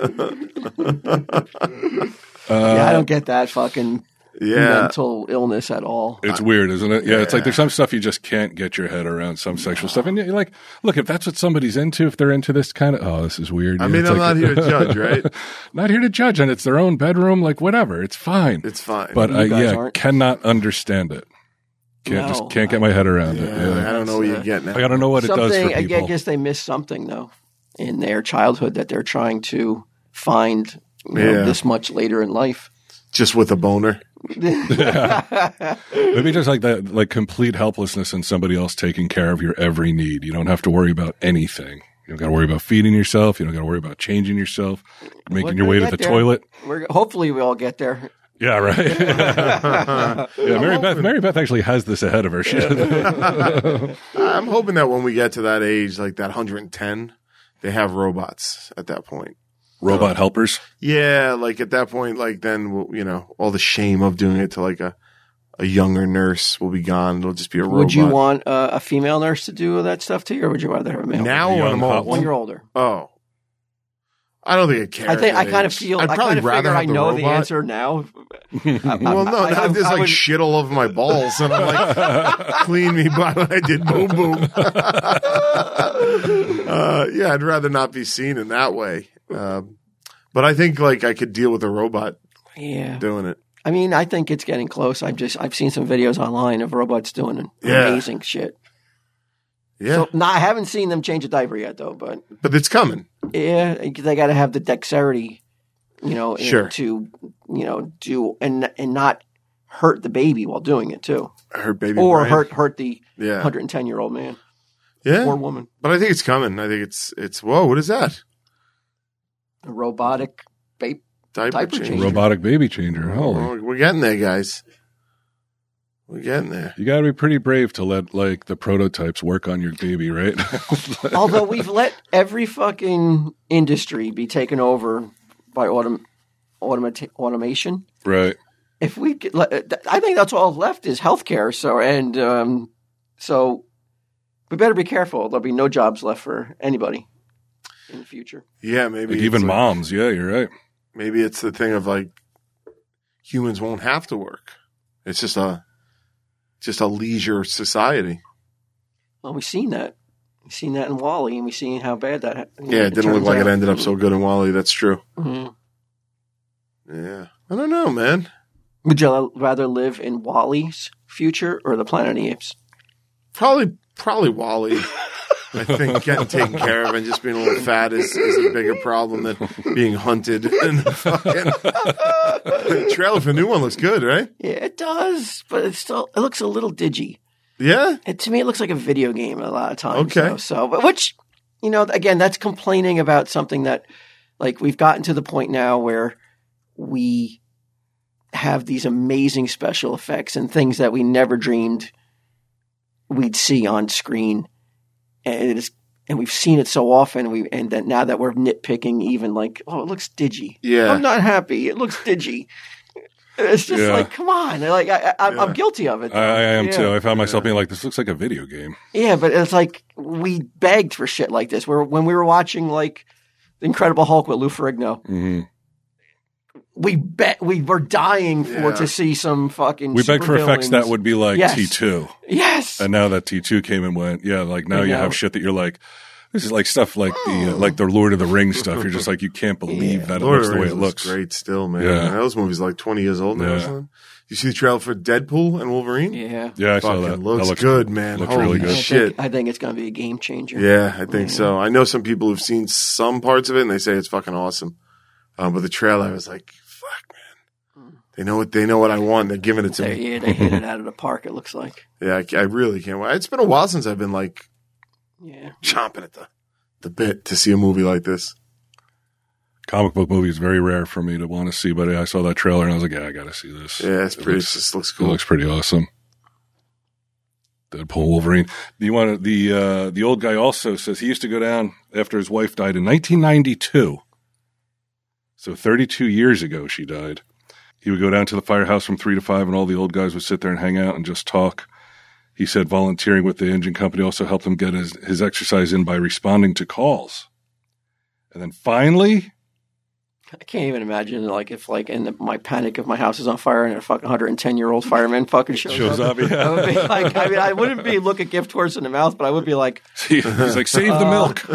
Yeah, I don't get that fucking Yeah. mental illness at all. It's weird, isn't it? Yeah, it's like there's some stuff you just can't get your head around, some sexual stuff. And you're like, look, if that's what somebody's into, if they're into this kind of, this is weird. I mean, I'm not here to judge, right? Not here to judge, and it's their own bedroom, like whatever. It's fine. It's fine. But You guys I aren't? cannot understand it. Can't get my head around it. Yeah. I don't know what you're getting at. I don't know what it does for Something, I people. guess they missed something, though, in their childhood that they're trying to find this much later in life. Just with a boner. Maybe just like that, like complete helplessness and somebody else taking care of your every need. You don't have to worry about anything. You don't got to worry about feeding yourself. You don't got to worry about changing yourself, making your way to the toilet. Hopefully we all get there. Yeah, right. Mary Beth actually has this ahead of her. I'm hoping that when we get to that age, like that 110, they have robots at that point. Robot helpers. Yeah, like at that point, like then all the shame of doing it to like a younger nurse will be gone. It'll just be a robot. Would you want a female nurse to do that stuff to you, or would you rather have a male? Now when I'm old, when you're older. Oh, I don't think I care. I kind of feel. I'd I probably kind of rather figure have I know the robot. answer now. Well, no, now there's like shit all over my balls, and I'm like, clean me, but I did boom boom. Yeah, I'd rather not be seen in that way. But I think like I could deal with a robot doing it. I mean, I think it's getting close. I've seen some videos online of robots doing amazing shit. Yeah. So, I haven't seen them change a diaper yet, though. But it's coming. Yeah, they got to have the dexterity, Sure. to do and not hurt the baby while doing it too, Hurt baby, or Brian. hurt the 110-year-old man, or woman. But I think it's coming. I think it's. Whoa, what is that? A robotic diaper changer. Robotic baby changer. Holy. Oh, we're getting there, guys. We're getting there. You got to be pretty brave to let like the prototypes work on your baby, right? Although we've let every fucking industry be taken over by automation. Right. If we get, I think that's all left is healthcare. So we better be careful. There'll be no jobs left for anybody in the future. Yeah, maybe like even moms. Yeah, you're right. Maybe it's the thing of like humans won't have to work. It's just a leisure society. Well, we've seen that. We've seen that in WALL-E, and we've seen how bad that. Yeah, it didn't look like it ended up so good in WALL-E. That's true. Mm-hmm. Yeah, I don't know, man. Would you rather live in WALL-E's future or the Planet of the Apes? Probably WALL-E. I think getting taken care of and just being a little fat is a bigger problem than being hunted. And the trailer for the new one looks good, right? Yeah, it does, but it looks a little digi. Yeah? To me, it looks like a video game a lot of times. Okay. But which, again, that's complaining about something that, like, we've gotten to the point now where we have these amazing special effects and things that we never dreamed we'd see on screen. And we've seen it so often, and that now that we're nitpicking, even like, it looks digi. Yeah, I'm not happy. It looks digi. It's just like, come on. Like I'm guilty of it. I am too. I found myself being like, this looks like a video game. Yeah, but it's like we begged for shit like this. When we were watching like The Incredible Hulk with Lou Ferrigno, we were dying to see some fucking. We begged for effects that would be like T2. Yes. And now that T2 came and went, like now you have shit that you're like, this is like stuff like the Lord of the Rings stuff. You're just like, you can't believe that it looks the way it looks. Great still, man. Yeah. Those movies are like 20 years old now or something. You see the trailer for Deadpool and Wolverine? Yeah. Yeah, I saw that. Looks good, man. Looks Holy really good. shit. I think it's going to be a game changer. Yeah, I think so. I know some people who've seen some parts of it and they say it's fucking awesome. But the trailer, I was like, fuck, man. They know what I want. They're giving it to me. Yeah, they hit it out of the park, it looks like. Yeah, I really can't wait. It's been a while since I've been like chomping at the the bit to see a movie like this. Comic book movie is very rare for me to want to see, but I saw that trailer and I was like, yeah, I got to see this. Yeah, it just looks cool. It looks pretty awesome. Deadpool, Wolverine. The old guy also says he used to go down after his wife died in 1992. So 32 years ago she died. He would go down to the firehouse from 3 to 5 and all the old guys would sit there and hang out and just talk. He said volunteering with the engine company also helped him get his exercise in by responding to calls. And then finally, I can't even imagine, like, if, like, my panic if my house is on fire and a fucking 110-year-old fireman fucking shows up. Yeah. I would be like, I mean, I wouldn't be look a gift horse in the mouth, but I would be like, he's like, save the milk.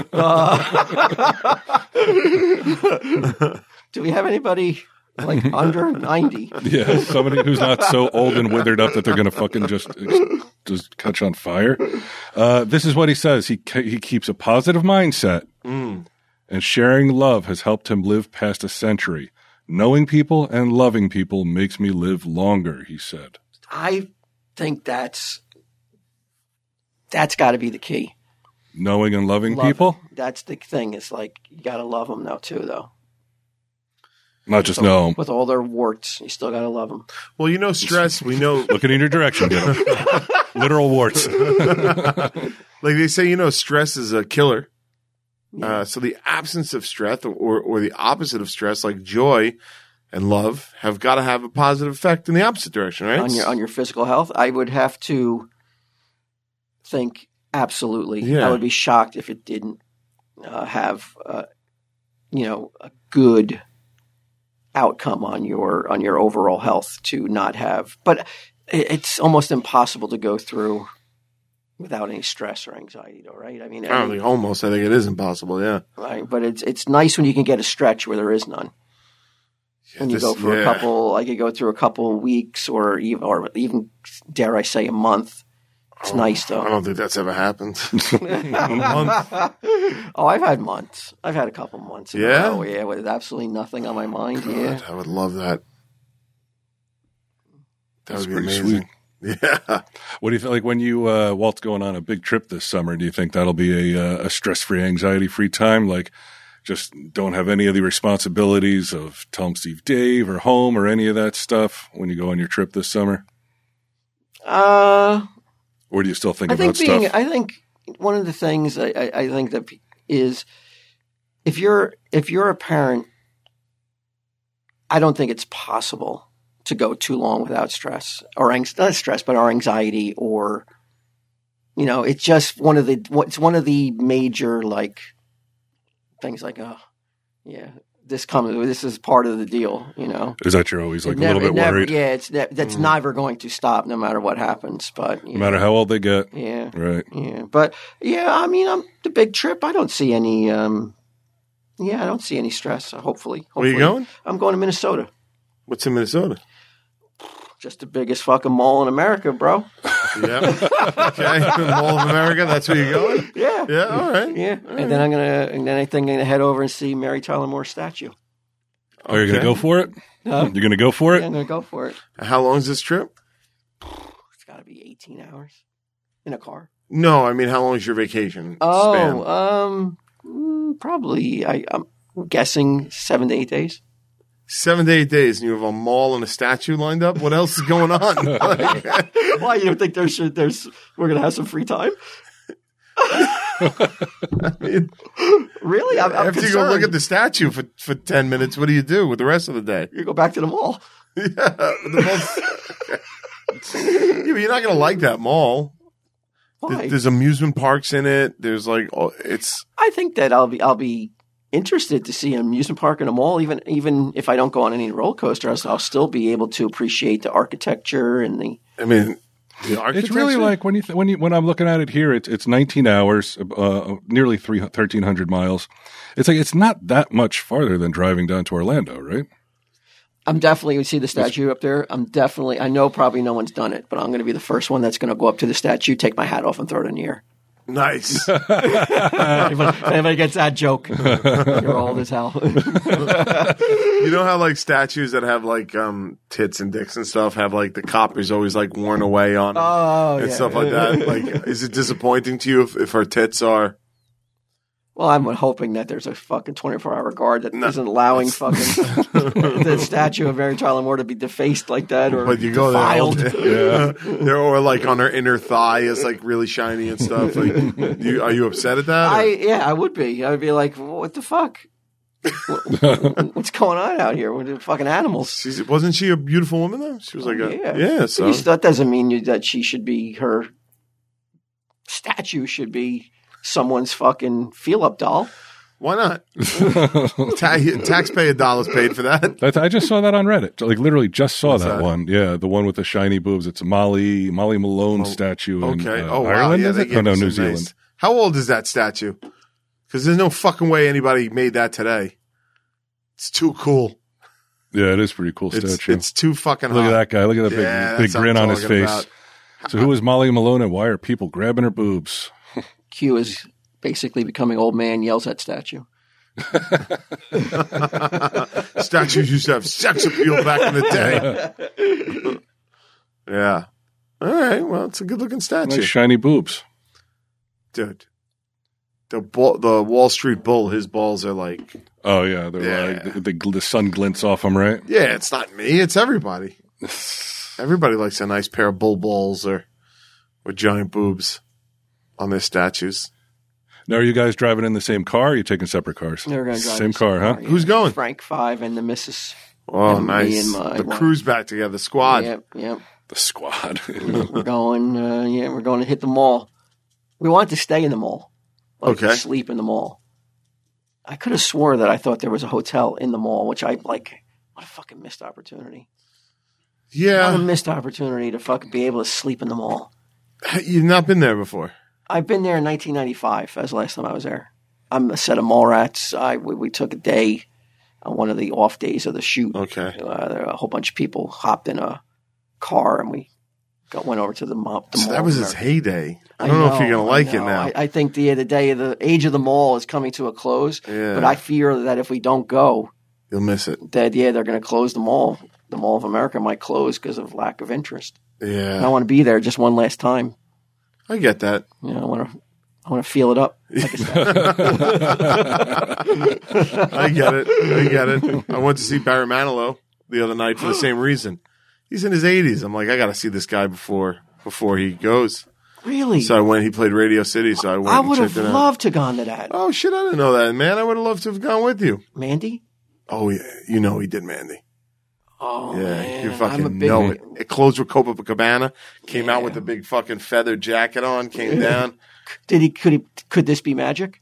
Do we have anybody like under 90? Yeah, somebody who's not so old and withered up that they're going to fucking just catch on fire. This is what he says. He keeps a positive mindset. And sharing love has helped him live past a century. Knowing people and loving people makes me live longer, he said. I think that's got to be the key. Knowing and loving people? That's the thing. It's like, you got to love them now, too, though. Not just know them. With all their warts, you still got to love them. Well, you know, stress, we know. Looking in your direction, literal warts. Like they say, you know, stress is a killer. So the absence of stress or the opposite of stress, like joy and love, have got to have a positive effect in the opposite direction, right? On your physical health, I would have to think absolutely. Yeah. I would be shocked if it didn't have a good outcome on your overall health to not have. But it's almost impossible to go through without any stress or anxiety, though, right? I mean, I don't think almost. I think it is impossible. Yeah, right. But it's nice when you can get a stretch where there is none. When you go for a couple, like you go through a couple of weeks, or even dare I say a month. It's nice, though. I don't think that's ever happened. A month. Oh, I've had months. I've had a couple months. Yeah? Yeah, with absolutely nothing on my mind. God, yeah. I would love that. That would be pretty amazing. sweet. Yeah. What do you feel like when you, Walt's going on a big trip this summer? Do you think that'll be a stress-free, anxiety-free time? Like, just don't have any of the responsibilities of Tom, Steve, Dave, or home, or any of that stuff when you go on your trip this summer? Or do you still think about stuff? I think one of the things I think that is, if you're a parent, I don't think it's possible to go too long without stress or not stress, but our anxiety, or it's just one of the major like things. Like, oh yeah, this is part of the deal. Is that you're always like a little bit worried? Yeah, that's never going to stop, no matter what happens. But no matter how old they get, yeah, right, yeah. But yeah, I mean, the big trip. I don't see any. I don't see any stress. Hopefully. Where are you going? I'm going to Minnesota. What's in Minnesota? Just the biggest fucking mall in America, bro. Yeah. Okay. Mall of America. That's where you're going. Yeah. Yeah. All right. Yeah. All and then I think I'm gonna head over and see Mary Tyler Moore's statue. Oh, you're gonna go for it? You're gonna go for it? Yeah, I'm gonna go for it. How long is this trip? It's got to be 18 hours in a car. No, I mean, how long is your vacation span? Probably. I'm guessing 7 to 8 days. 7 to 8 days, and you have a mall and a statue lined up. What else is going on? Why, you don't think we're gonna have some free time? I mean, really? I'm after you go look at the statue for 10 minutes, what do you do with the rest of the day? You go back to the mall. Yeah, you're not going to like that mall. Why? There's amusement parks in it. There's like, I think that I'll be interested to see an amusement park in a mall, even if I don't go on any roller coasters. I'll still be able to appreciate the architecture and the. I mean, the architecture. It's really like when I'm looking at it here, it's 19 hours, nearly 1,300 miles. It's like it's not that much farther than driving down to Orlando, right? I'm definitely going to see the statue up there. I know probably no one's done it, but I'm going to be the first one that's going to go up to the statue, take my hat off, and throw it in the air. Nice. If anybody gets that joke, you're old as hell. You know how like statues that have like tits and dicks and stuff have like the copper's always like worn away on them and stuff like that? Like, is it disappointing to you if her tits are? Well, I'm hoping that there's a fucking 24-hour guard that isn't allowing fucking the statue of Mary Tyler Moore to be defaced like that or But you go defiled. there, yeah, or like on her inner thigh is like really shiny and stuff. Like, are you upset at that? I would be. I would be like, what the fuck? What's going on out here with the fucking animals? Wasn't she a beautiful woman though? She was like So that doesn't mean that she should be, her statue should be someone's fucking feel-up doll. Why not? Taxpayer dollars paid for that. I just saw that on Reddit. Like literally just saw What's that that? one. Yeah, the one with the shiny boobs. It's a Molly Malone statue in Ireland, Yeah, is it? Oh, no, New Zealand. Nice. How old is that statue? Because there's no fucking way anybody made that today. It's too cool. Yeah, it is a pretty cool statue. It's too fucking hot. Look at that guy. Look at that big grin on his face. About. So who was Molly Malone and why are people grabbing her boobs? Q is basically becoming old man, yells at statue. Statues used to have sex appeal back in the day. Yeah. All right. Well, it's a good looking statue. Nice shiny boobs. Dude. The Wall Street Bull, his balls are like. Oh, yeah. They're like, the sun glints off them, right? Yeah, it's not me. It's everybody. Everybody likes a nice pair of bull balls or giant boobs on their statues. Now, are you guys driving in the same car or are you taking separate cars? We're going to drive same car, huh? Yeah. Who's going? Frank 5 and the missus. Oh, and nice. The crew's back together, the squad. Yep. The squad. We're going, we're going to hit the mall. We wanted to stay in the mall. Okay. Sleep in the mall. I could have swore that I thought there was a hotel in the mall, which I like. What a fucking missed opportunity. Yeah. What a missed opportunity to fucking be able to sleep in the mall. You've not been there before. I've been there in 1995. That was the last time I was there. I'm a set of mall rats. We took a day on one of the off days of the shoot. Okay. A whole bunch of people hopped in a car and we went over to the mall. So that was its heyday. I don't know if you're going to like it now. I think the age of the mall is coming to a close. Yeah. But I fear that if we don't go, you'll miss it. That they're going to close the mall. The Mall of America might close because of lack of interest. Yeah. And I want to be there just one last time. I get that. You know, I want to feel it up. Like I get it. I went to see Barry Manilow the other night for the same reason. He's in his 80s. I'm like, I got to see this guy before he goes. Really? So I went. He played Radio City, so I went. I would have loved to have gone to that. Oh shit! I didn't know that, man. I would have loved to have gone with you. Mandy? Oh yeah, you know he did Mandy. Oh yeah, man. you fucking know it. It closed with Copacabana. Came out with the big fucking feather jacket on. Came down. Could this be magic?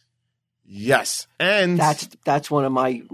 Yes, and that's one of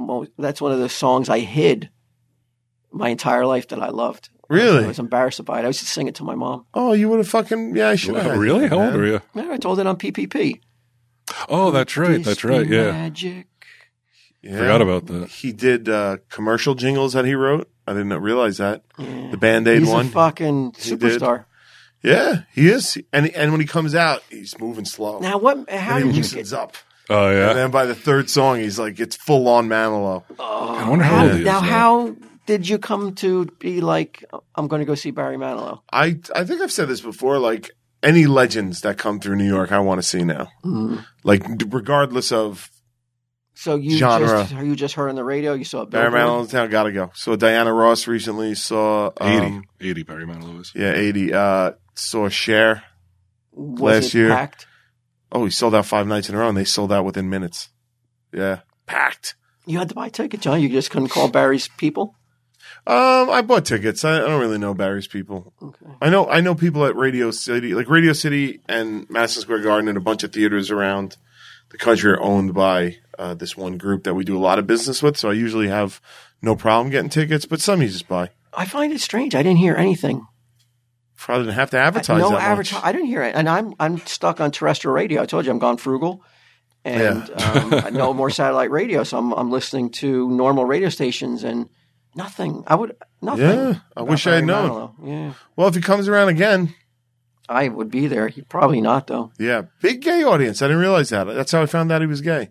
the songs I hid my entire life that I loved. Really? I was embarrassed by it. I used to sing it to my mom. Oh, you would have fucking I should have. Really? How old were you? Yeah, I told it on PPP. Oh, that's right. That's right. Yeah. Magic. Yeah. Forgot about that. He did commercial jingles that he wrote. I didn't realize that. Yeah. The Band-Aid one. He's a fucking superstar. Yeah, he is. And when he comes out, he's moving slow. Now, how and did he you loosens up? Oh, yeah. And then by the third song, he's like, it's full on Manilow. Oh, I wonder how old he is. Now, how did you come to be like, I'm going to go see Barry Manilow? I think I've said this before, like, any legends that come through New York, I want to see now. Mm-hmm. Like, regardless of so you genre. You just heard on the radio? You saw Barry Manilow in town, gotta go. Saw Diana Ross recently, saw 80 Barry Manilow is. Yeah, 80. Saw Cher last year. Packed? Oh, he sold out 5 nights in a row, and they sold out within minutes. Yeah, packed. You had to buy tickets, John. You just couldn't call Barry's people? I bought tickets. I don't really know Barry's people. Okay. I know people at Radio City, like Radio City and Madison Square Garden, and a bunch of theaters around the country are owned by this one group that we do a lot of business with. So I usually have no problem getting tickets, but some you just buy. I find it strange. I didn't hear anything. Probably didn't have to advertise that much. I didn't hear it, and I'm stuck on terrestrial radio. I told you I'm gone frugal, and no more satellite radio. So I'm listening to normal radio stations and. Nothing. Nothing. Yeah, I wish I had known. Yeah. Well, if he comes around again, I would be there. He probably not though. Yeah, big gay audience. I didn't realize that. That's how I found out he was gay.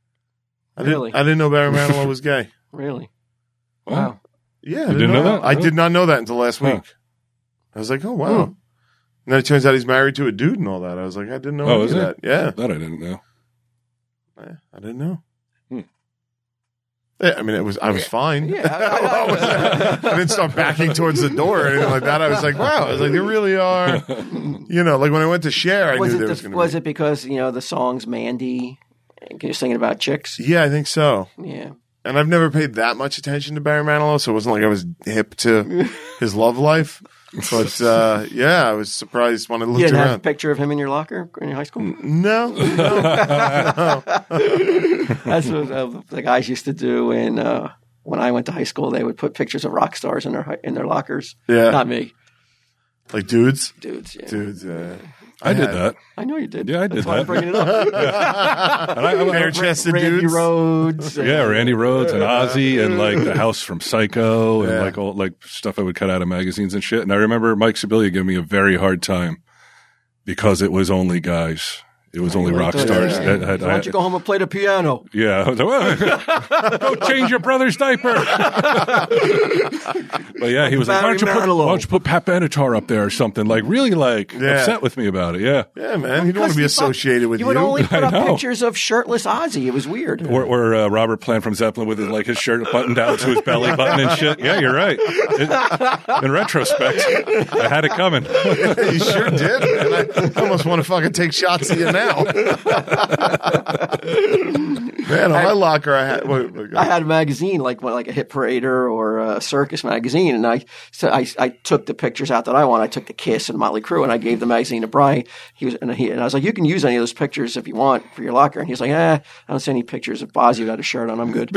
I didn't know Barry Manilow was gay. Really? Wow. Yeah, you didn't know that? I did not know that until last week. I was like, oh wow. And then it turns out he's married to a dude and all that. I was like, I didn't know any of that. Yeah, that I didn't know. I didn't know. Yeah, I mean, I was fine. Yeah, I didn't start backing towards the door or anything like that. I was like, wow. I was like, there really are, like when I went to share, I knew there was going to be. Was it because, the song's Mandy, and you're singing about chicks? Yeah, I think so. Yeah. And I've never paid that much attention to Barry Manilow, so it wasn't like I was hip to his love life. But, I was surprised when I looked You didn't around. have a picture of him in your locker in your high school? No. That's what the guys used to do. And when I went to high school, they would put pictures of rock stars in their lockers. Yeah. Not me. Like dudes? Dudes, yeah. Dudes, I did that. I know you did. Yeah, I did That's why I'm that. bringing it up. Bare-chested Randy dudes. Rhodes. Yeah, Randy Rhodes and Ozzy and like the house from Psycho and Yeah. like all like stuff I would cut out of magazines and shit. And I remember Mike Sibilia giving me a very hard time because it was only guys. It was only rock stars. Yeah. Why don't you go home and play the piano? Yeah, I was like, go change your brother's diaper. But yeah, he was like, why don't you put Pat Benatar up there or something? Like really upset with me about it. Yeah. Yeah, man. You don't want to be associated with you. You would only put I up know. pictures of shirtless Ozzy. It was weird. Or Robert Plant from Zeppelin with his shirt buttoned down to his belly button and shit. Yeah, you're right. In retrospect, I had it coming. You sure did, man. I almost want to fucking take shots at you now. Man, on my locker, I had a magazine like a Hit Parader or a Circus magazine, and I took the pictures out that I want. I took the Kiss and Motley Crue, and I gave the magazine to Brian. And I was like, "You can use any of those pictures if you want for your locker." And he was like, "I don't see any pictures of Bozzy without a shirt on. I'm good."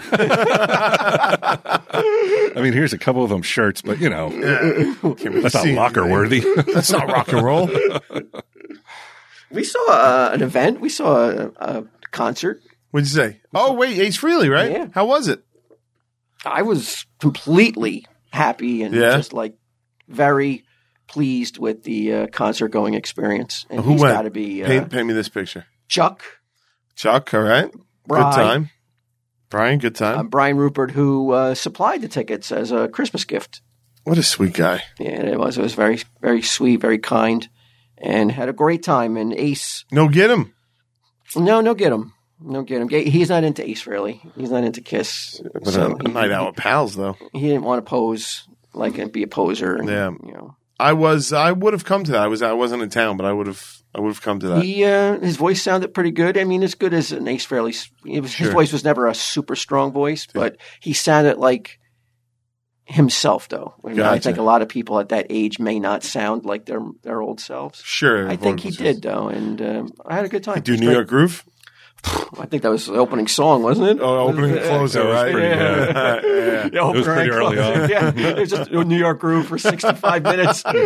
I mean, here's a couple of them shirts, but that's not locker worthy. That's not rock and roll. We saw an event. We saw a concert. What'd you say? Oh, wait, Ace Frehley, right? Yeah. How was it? I was completely happy and just very pleased with the concert going experience. And Who he's went? got to be Paint me this picture. Chuck, all right. Brian. Good time. Brian, good time. Brian Rupert, who supplied the tickets as a Christmas gift. What a sweet guy. Yeah, it was very, very sweet, very kind, and had a great time. And Ace, No, get him. no get him. He's not into Ace really. He's not into Kiss. But a night out with pals, though. He didn't want to pose and be a poser. And, Yeah. I would have come to that. I wasn't in town, but I would have come to that. His voice sounded pretty good. I mean, as good as an Ace Frehley. His voice was never a super strong voice, but he sounded like himself, though. Gotcha. I think a lot of people at that age may not sound like their old selves. Sure. I think he did, though, and I had a good time. Do New York Groove? I think that was the opening song, wasn't it? Oh, opening and closer, right? Yeah. Yeah, It was pretty early on. Yeah, it was just New York Groove for 65 minutes. A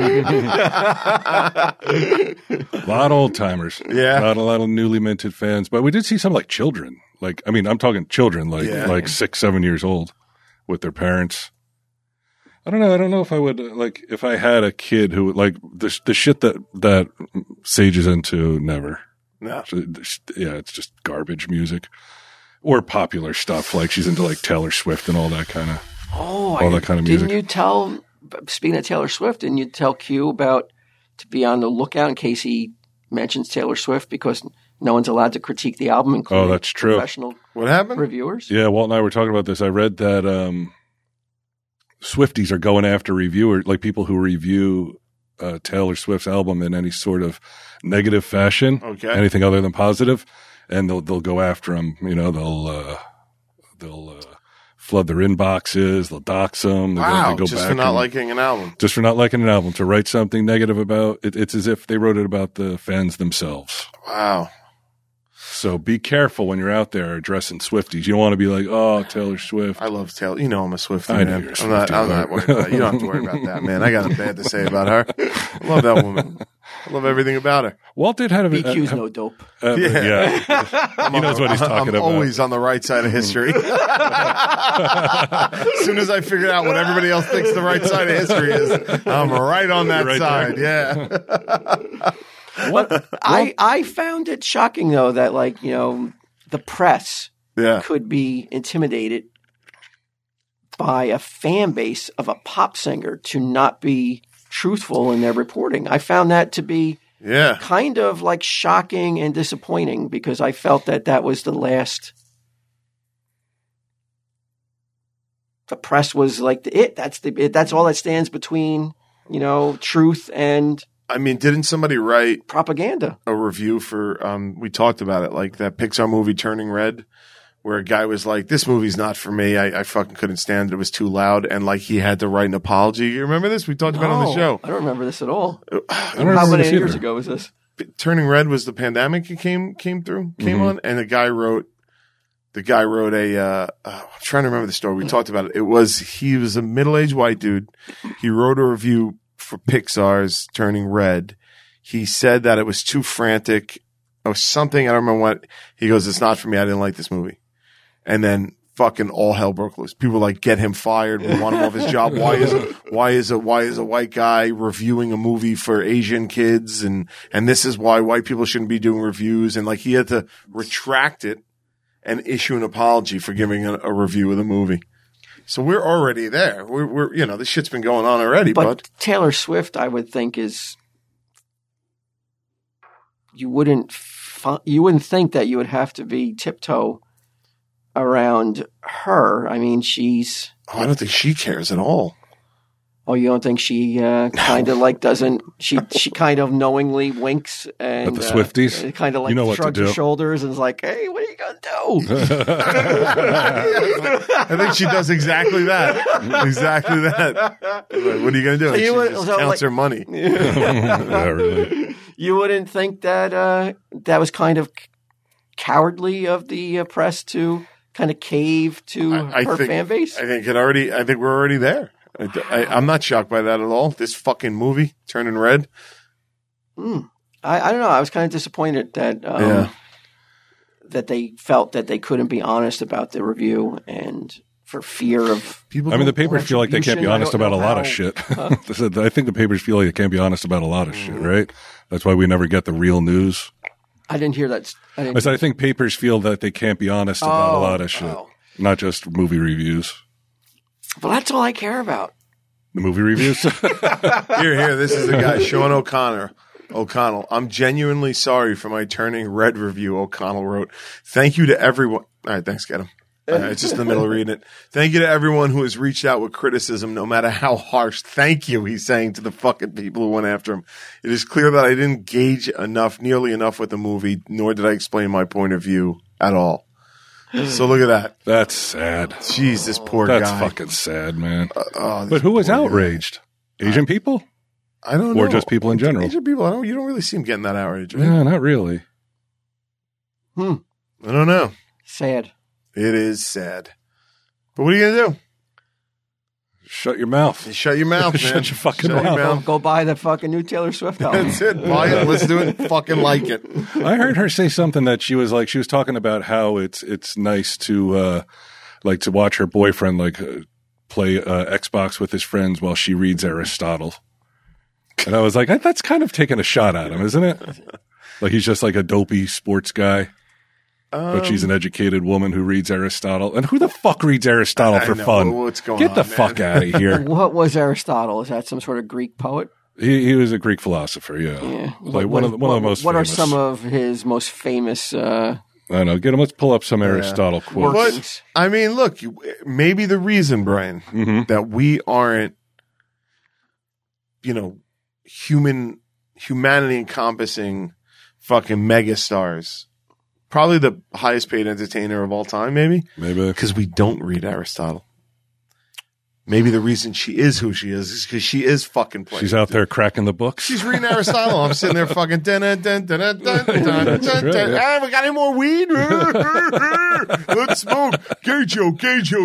lot of old timers. Yeah. Not a lot of newly minted fans. But we did see some like children. I'm talking children, like 6, 7 years old with their parents. I don't know. I don't know if I would, if I had a kid who would, the shit that Sage is into, never. No. Yeah, it's just garbage music. Or popular stuff, like she's into Taylor Swift and all that kind of that kind of music. Didn't you tell, speaking of Taylor Swift, didn't you tell Q about to be on the lookout in case he mentions Taylor Swift because no one's allowed to critique the album, including that's true. professional What happened? reviewers? Yeah, Walt and I were talking about this. I read that Swifties are going after reviewers, like people who review Taylor Swift's album in any sort of negative fashion, Okay. anything other than positive, and they'll go after them. They'll flood their inboxes, they'll dox them. Wow, go just back for not and- liking an album. just for not liking an album, to write something negative about it. It's as if they wrote it about the fans themselves. Wow. So be careful when you're out there addressing Swifties. You don't want to be like, oh, Taylor Swift. I love Taylor. You know I'm a Swiftie, I know man. you're a I'm not Swiftie, worried about it. You don't have to worry about that, man. I got nothing bad to say about her. I love that woman. I love everything about her. Walt did have BQ's no dope. yeah. He knows what he's talking I'm about. always on the right side of history. As soon as I figured out what everybody else thinks the right side of history is, I'm right on that Right side. there. Yeah. I found it shocking though that the press Yeah. could be intimidated by a fan base of a pop singer to not be truthful in their reporting. I found that to be Yeah. kind of like shocking and disappointing because I felt that was the last. The press was like that's all that stands between, truth and. I mean, didn't somebody write propaganda a review for? We talked about it, like that Pixar movie Turning Red, where a guy was like, "This movie's not for me. I fucking couldn't stand it. It was too loud," and like he had to write an apology. You remember this? We talked about it on the show. I don't remember this at all. How many years ago was this? Turning Red was the pandemic. It came on, and the guy wrote a. I'm trying to remember the story. We talked about it. He was a middle-aged white dude. He wrote a review for Pixar's Turning Red. He said that it was too frantic or something. I don't remember what. He goes, "It's not for me. I didn't like this movie." And then fucking all hell broke loose. People like get him fired. We want him off his job. Why is a white guy reviewing a movie for Asian kids? And this is why white people shouldn't be doing reviews. And like he had to retract it and issue an apology for giving a review of the movie. So we're already there. We're this shit's been going on already. But Taylor Swift, I would think you wouldn't think that you would have to be tiptoe around her. I mean, I don't think she cares at all. Oh, you don't think she kind of like doesn't? She kind of knowingly winks and at the Swifties, kind of like shrugs her shoulders and is like, "Hey, what are you gonna do?" I think she does exactly that. Exactly that. Like, what are you gonna do? She just counts her money. Yeah, really. You wouldn't think that that was kind of cowardly of the press to kind of cave to her fan base? I think we're already there. I'm not shocked by that at all. This fucking movie, Turning Red. I don't know. I was kind of disappointed that that they felt that they couldn't be honest about the review and for fear of people. I mean, the papers feel like they can't be honest about a lot of shit. I think the papers feel like they can't be honest about a lot of shit, right? That's why we never get the real news. I didn't hear that. I think papers feel that they can't be honest about a lot of shit, not just movie reviews. Well, that's all I care about. The movie reviews? Here. This is the guy, Sean O'Connell. I'm genuinely sorry for my Turning Red review, O'Connell wrote. Thank you to everyone. All right, thanks, get him. It's just in the middle of reading it. Thank you to everyone who has reached out with criticism, no matter how harsh. Thank you, he's saying to the fucking people who went after him. It is clear that I didn't gauge nearly enough with the movie, nor did I explain my point of view at all. So look at that. That's sad. Jeez, this poor guy. That's fucking sad, man. But who was outraged? Asian people? I don't know. Or just people in general? Asian people, you don't really see them getting that outrage. Right? Yeah, not really. I don't know. Sad. It is sad. But what are you going to do? Shut your mouth. Shut your mouth, man. Shut your fucking mouth. Go buy the fucking new Taylor Swift album. That's it. Buy it. Let's do it. Fucking like it. I heard her say something that she was talking about how it's nice to to watch her boyfriend play Xbox with his friends while she reads Aristotle. And I was like, that's kind of taking a shot at him, isn't it? Like he's just like a dopey sports guy. But she's an educated woman who reads Aristotle. And who the fuck reads Aristotle for fun? What's going Get on, the man? fuck out of here. What was Aristotle? Is that some sort of Greek poet? He was a Greek philosopher, yeah. Like one of the most What famous. are some of his most famous I don't know. Let's pull up some Aristotle quotes. But, I mean, look, maybe the reason, Brian, that we aren't, humanity encompassing fucking megastars. Probably the highest paid entertainer of all time, maybe. Maybe. Because we don't read Aristotle. Maybe the reason she is who she is because she is fucking playing. She's out there cracking the books. She's reading Aristotle. I'm sitting there fucking dun. Hey, we got any more weed? Let's smoke. Gay joke.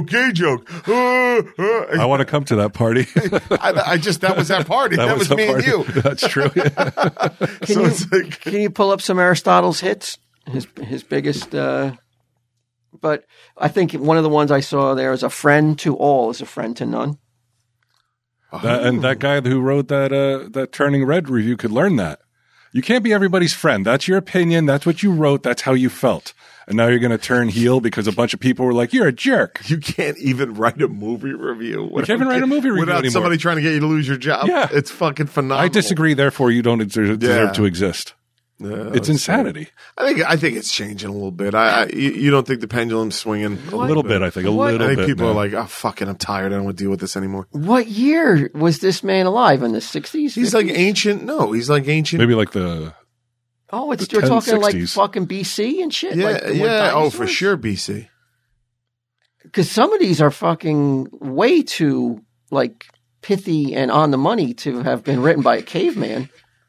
I want to come to that party. That was that party. That was me party. and you. That's true. Can you pull up some Aristotle's hits? His biggest, but I think one of the ones I saw there is a friend to all is a friend to none. And that guy who wrote that Turning Red review could learn that. You can't be everybody's friend. That's your opinion. That's what you wrote. That's how you felt. and now you're going to turn heel because a bunch of people were like, "You're a jerk." You can't even write a movie review. You can't even write a movie review without anymore. somebody trying to get you to lose your job. Yeah. It's fucking phenomenal. I disagree. Therefore, you don't deserve to exist. It's insanity. I think it's changing a little bit. You don't think the pendulum's swinging A little bit, I think. A little I think bit. people now. are like, oh, fuck it, I'm tired. I don't want to deal with this anymore. What year was this man alive? In the 60s? He's 50s? like ancient. No, he's like ancient. Maybe like the Oh, it's the you're talking like 1060s. fucking BC and shit. Yeah, like, Oh, for sure, BC. Because some of these are fucking way too like pithy and on the money to have been written by a caveman.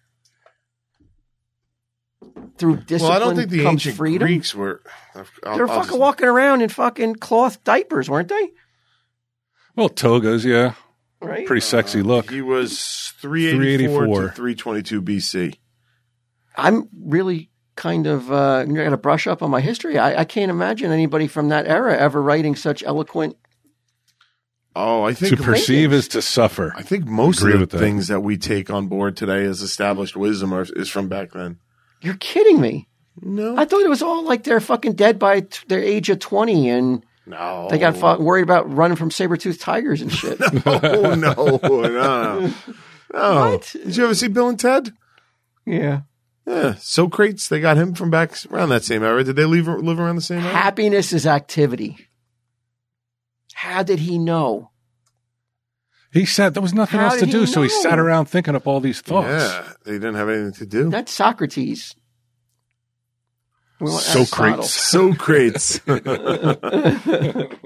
Through discipline Well, I don't think the comes ancient freedom. Greeks were. They were fucking walking around in fucking cloth diapers, weren't they? togas, yeah. Right. Pretty sexy look. He was 384 to 384. 322 BC. I'm really kind of going to brush up on my history. I can't imagine anybody from that era ever writing such eloquent. Oh, I think To perceive is to suffer. I think most Agree of with the that. things that we take on board today as established wisdom is from back then. You're kidding me. No, I thought it was all like they're fucking dead by their age of 20 and no, they got worried about running from saber-toothed tigers and shit. Oh no. What? Did you ever see Bill and Ted? Yeah. Yeah, Socrates. They got him from back around that same era. Did they live around the same era? Happiness is activity. How did he know? He said there was nothing How else to did do, he so he know? sat around thinking up all these thoughts. Yeah, they didn't have anything to do. That's Socrates. We want Socrates. Aristotle. Socrates.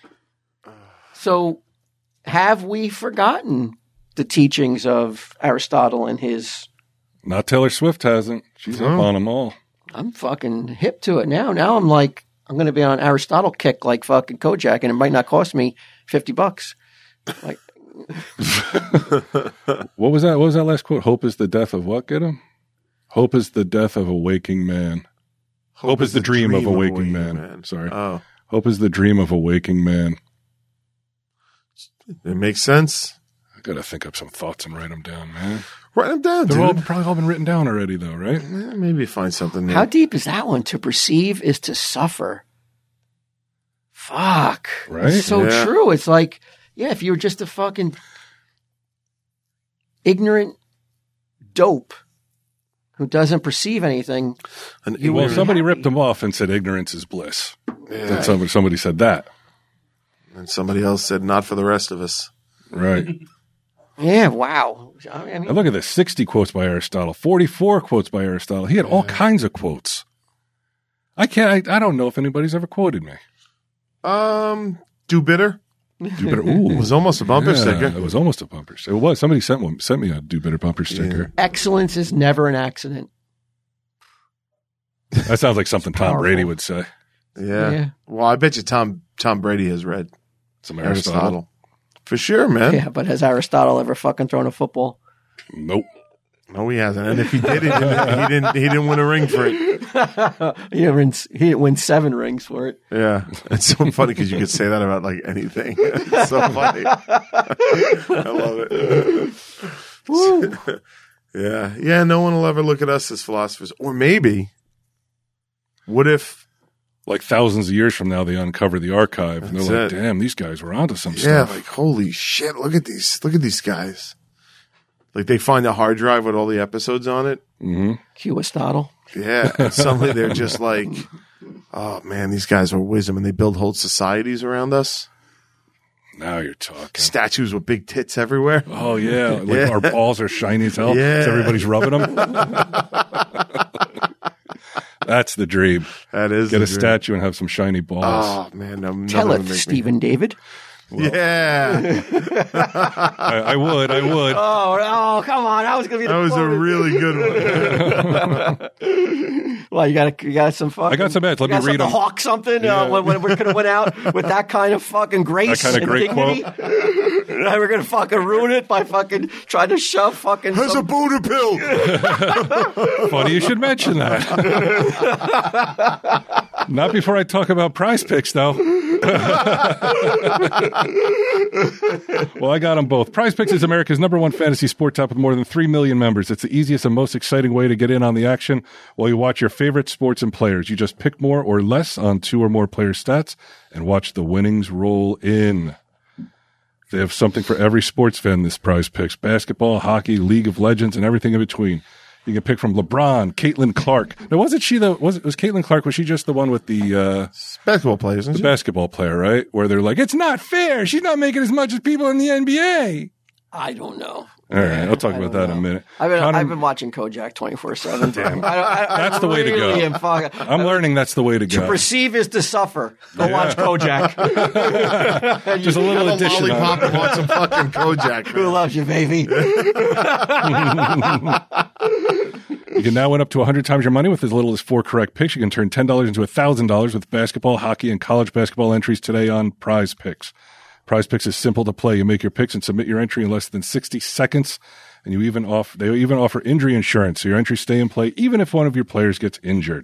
So, have we forgotten the teachings of Aristotle and his? Not Taylor Swift hasn't. She's up on them all. I'm fucking hip to it now. Now I'm like, I'm going to be on an Aristotle kick like fucking Kojak, and it might not cost me $50. Like, What was that? What was that last quote? Hope is the death of what? Get him? Hope is the death of a waking man. Hope is the dream of a waking man. Sorry. Oh, Hope is the dream of a waking man. it makes sense. I got to think up some thoughts and write them down, man. Write them down, They're all, dude. probably all been written down already, though, right? Maybe find something new. how deep is that one? To perceive is to suffer. Fuck. Right? It's so Yeah. true. It's like, yeah, if you were just a fucking ignorant dope who doesn't perceive anything, And You Well, were somebody happy. ripped them off and said ignorance is bliss. yeah. That somebody said that. And somebody else said, "Not for the rest of us." Right. yeah, wow. I mean, And look at this 60 quotes by Aristotle, 44 quotes by Aristotle. He had all kinds of quotes. I don't know if anybody's ever quoted me. Do bitter. Do better. It Ooh. was almost a bumper Yeah, sticker. It was almost a bumper sticker. It was. Somebody sent me a do better bumper sticker. excellence is never an accident. That sounds like something Tom Powerful. Brady would say. Yeah. Yeah. Well, I bet you Tom Brady has read Some Aristotle. Aristotle. For sure, man. Yeah, but has Aristotle ever fucking thrown a football? Nope. No, he hasn't. And if he did, he didn't win a ring for it. He didn't win 7 rings for it. Yeah. It's so funny because you could say that about like anything. It's so funny. I love it. Woo. Yeah. Yeah. No one will ever look at us as philosophers. Or maybe, what if, Like thousands of years from now, they uncover the archive and they're That's like, it. damn, these guys were onto some yeah, stuff. like, holy shit, look at these guys. Like they find a hard drive with all the episodes on it. Mm-hmm. Q Aristotle. Yeah. And suddenly they're just like, oh man, these guys are wisdom and they build whole societies around us. Now you're talking. Statues with big tits everywhere. Oh, yeah. Like Yeah. our balls are shiny as hell. Yeah. So everybody's rubbing them. That's the dream. That is Get the a dream. statue and have some shiny balls. Oh man, no, nothing would Telleth, make me- Stephen David. Yeah, I would. Oh, come on. That was going to be that was a really good one. Well, you got some fucking. I got some ads. Let you got me read something to them. hawk something Yeah. when we're going to win out with that kind of fucking grace That kind of and great dignity. Now we're going to fucking ruin it by fucking trying to shove fucking. There's a some- Buddha pill. Funny you should mention that. Not before I talk about prize picks, though. Well, I got them both. Prize Picks is America's #1 fantasy sports app with more than 3 million members. It's the easiest and most exciting way to get in on the action while you watch your favorite sports and players. You just pick more or less on 2 or more player stats and watch the winnings roll in. They have something for every sports fan, this Prize Picks. Basketball, hockey, League of Legends, and everything in between. You can pick from LeBron, Caitlin Clark. Now, was Caitlin Clark, was she just the one with the basketball player, isn't she? Basketball player, right? Where they're like, it's not fair. She's not making as much as people in the NBA. I don't know. All right, I'll talk about that in a minute. I've been watching Kojak 24/7. That's the way to go. I'm learning that's the way to go. To perceive is to suffer. Go watch Kojak. Just a little addition. Lollipop and watch some fucking Kojak. Who loves you, baby? You can now win up to 100 times your money with as little as 4 correct picks. You can turn $10 into $1,000 with basketball, hockey, and college basketball entries today on Prize Picks. Prize Picks is simple to play. You make your picks and submit your entry in less than 60 seconds. And they even offer injury insurance, so your entries stay in play even if one of your players gets injured.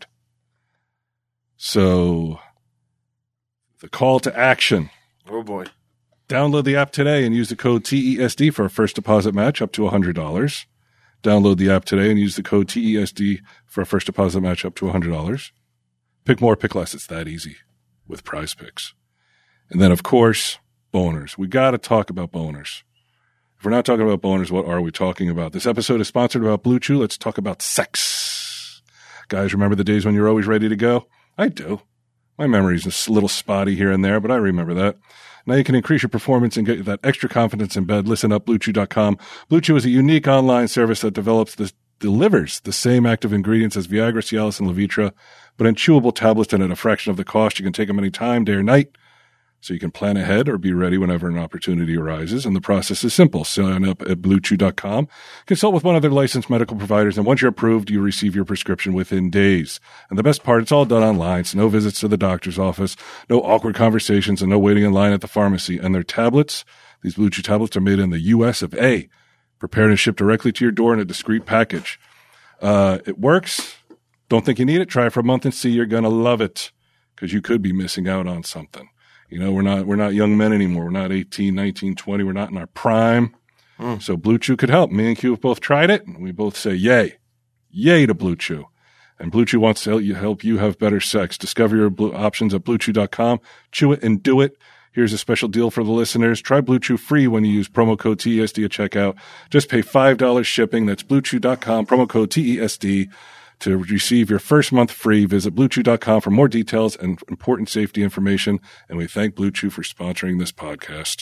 So, the call to action. Oh, boy. Download the app today and use the code TESD for a first deposit match up to $100. Download the app today and use the code TESD for a first deposit match up to $100. Pick more, pick less. It's that easy with Prize Picks. And then, of course, boners. We got to talk about boners. If we're not talking about boners, what are we talking about? This episode is sponsored by Blue Chew. Let's talk about sex. Guys, remember the days when you're always ready to go? I do. My memory's a little spotty here and there, but I remember that. Now you can increase your performance and get that extra confidence in bed. Listen up, BlueChew.com. Blue Chew is a unique online service that delivers the same active ingredients as Viagra, Cialis, and Levitra, but in chewable tablets and at a fraction of the cost. You can take them anytime, day or night. So you can plan ahead or be ready whenever an opportunity arises. And the process is simple. Sign up at BlueChew.com. Consult with one of their licensed medical providers. And once you're approved, you receive your prescription within days. And the best part, it's all done online. So no visits to the doctor's office, no awkward conversations, and no waiting in line at the pharmacy. And their tablets, these Blue Chew tablets are made in the US of A. Prepared and shipped directly to your door in a discreet package. It works. Don't think you need it. Try it for a month and see. You're going to love it because you could be missing out on something. You know, we're not young men anymore. We're not 18, 19, 20. We're not in our prime. So Blue Chew could help. Me and Q have both tried it, and we both say yay. Yay to Blue Chew. And Blue Chew wants to help you have better sex. Discover your options at BlueChew.com. Chew it and do it. Here's a special deal for the listeners. Try Blue Chew free when you use promo code TESD at checkout. Just pay $5 shipping. That's BlueChew.com, promo code TESD. To receive your first month free, visit BlueChew.com for more details and important safety information. And we thank Blue Chew for sponsoring this podcast.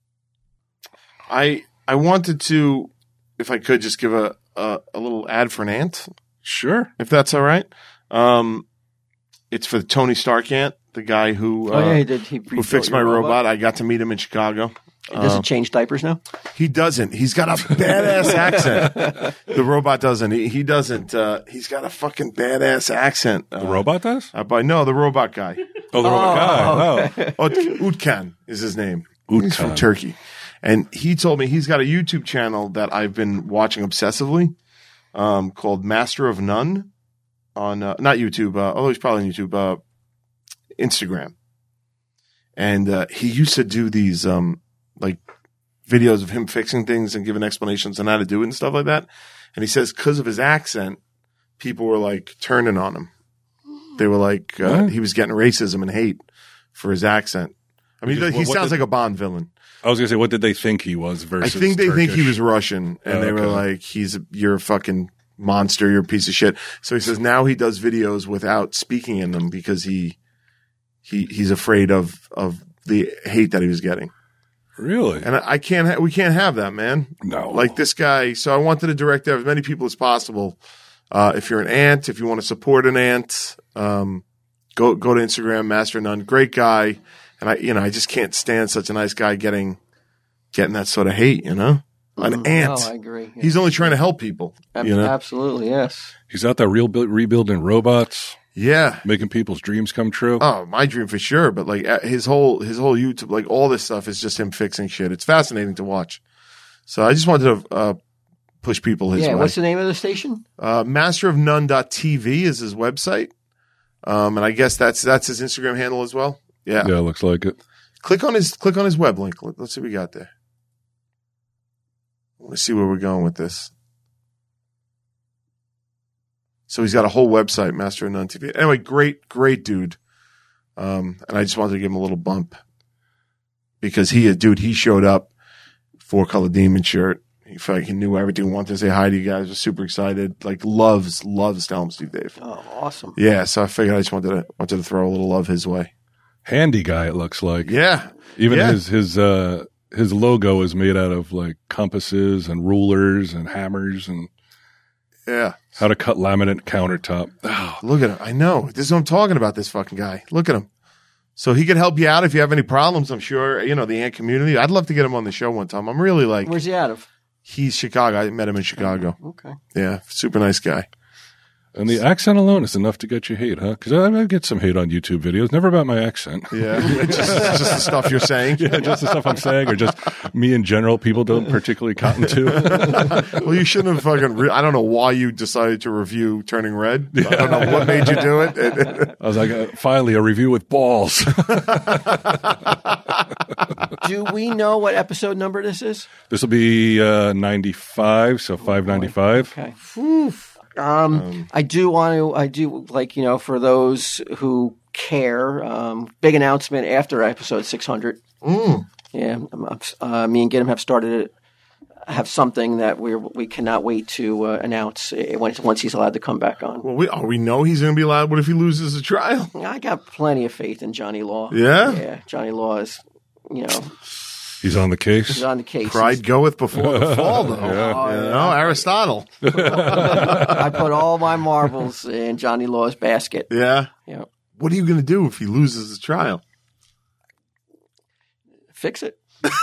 I wanted to, if I could, just give a little ad for an ant. Sure. If that's all right. It's for the Tony Stark ant, the guy who who fixed my robot. I got to meet him in Chicago. He doesn't change diapers now? He doesn't. He's got a badass accent. The robot doesn't. He doesn't. He's got a fucking badass accent. The robot does? No, the robot guy. Oh, the robot guy. Oh. Utkan is his name. Utkan. He's from Turkey. And he told me he's got a YouTube channel that I've been watching obsessively called Master of None on, not YouTube, although he's probably on YouTube, Instagram. And he used to do these like videos of him fixing things and giving explanations on how to do it and stuff like that. And he says because of his accent, people were like turning on him. They were like, he was getting racism and hate for his accent. I mean, he sounds like a Bond villain. I was going to say, what did they think he was versus I think they Turkish? think he was Russian. And they were like, you're a fucking monster. You're a piece of shit. So he says now he does videos without speaking in them because he's afraid of the hate that he was getting. Really? And we can't have that, man. No. Like this guy. So I wanted to direct as many people as possible. If you're an ant, if you want to support an ant, go to Instagram, Master None. Great guy. And I just can't stand such a nice guy getting that sort of hate, An ant. No, I agree. Yeah. He's only trying to help people. Absolutely, yes. He's out there rebuilding robots. Yeah. Making people's dreams come true. Oh, my dream for sure. But like his whole YouTube, like all this stuff is just him fixing shit. It's fascinating to watch. So I just wanted to push people his way. Yeah, what's the name of the station? Masterofnone.tv is his website. And I guess that's his Instagram handle as well. Yeah. Yeah, looks like it. Click on his web link. Let's see what we got there. I want to see where we're going with this. So he's got a whole website, Master of None TV. Anyway, great dude. And I just wanted to give him a little bump because he showed up, 4-color demon shirt. He knew everything. Wanted to say hi to you guys. Was super excited. Like loves Tell Him Steve Dave. Oh, awesome. Yeah. So I figured I just wanted to throw a little love his way. Handy guy, it looks like. Yeah. Even his logo is made out of like compasses and rulers and hammers and how to cut laminate countertop. Oh, look at him. I know. This is what I'm talking about, this fucking guy. Look at him. So he could help you out if you have any problems, I'm sure. The ant community. I'd love to get him on the show one time. I'm really like. Where's he out of? He's Chicago. I met him in Chicago. Okay. Yeah. Super nice guy. And the accent alone is enough to get you hate, huh? Because I get some hate on YouTube videos. Never about my accent. Yeah. just the stuff you're saying. Yeah, just the stuff I'm saying, or just me in general. People don't particularly cotton to. Well, you shouldn't have fucking. I don't know why you decided to review Turning Red. I don't know what made you do it. I was like, finally, a review with balls. Do we know what episode number this is? This will be 95, so 595. Okay. I do like, for those who care, big announcement after episode 600. Yeah. Me and Gidim have something that we cannot wait to announce once he's allowed to come back on. Well, we know he's going to be allowed. What if he loses a trial? I got plenty of faith in Johnny Law. Yeah? Yeah. Johnny Law is, He's on the case. He's on the case. Pride goeth before the fall, though. Aristotle. I put all my marbles in Johnny Law's basket. Yeah? Yeah. What are you going to do if he loses his trial? Fix it.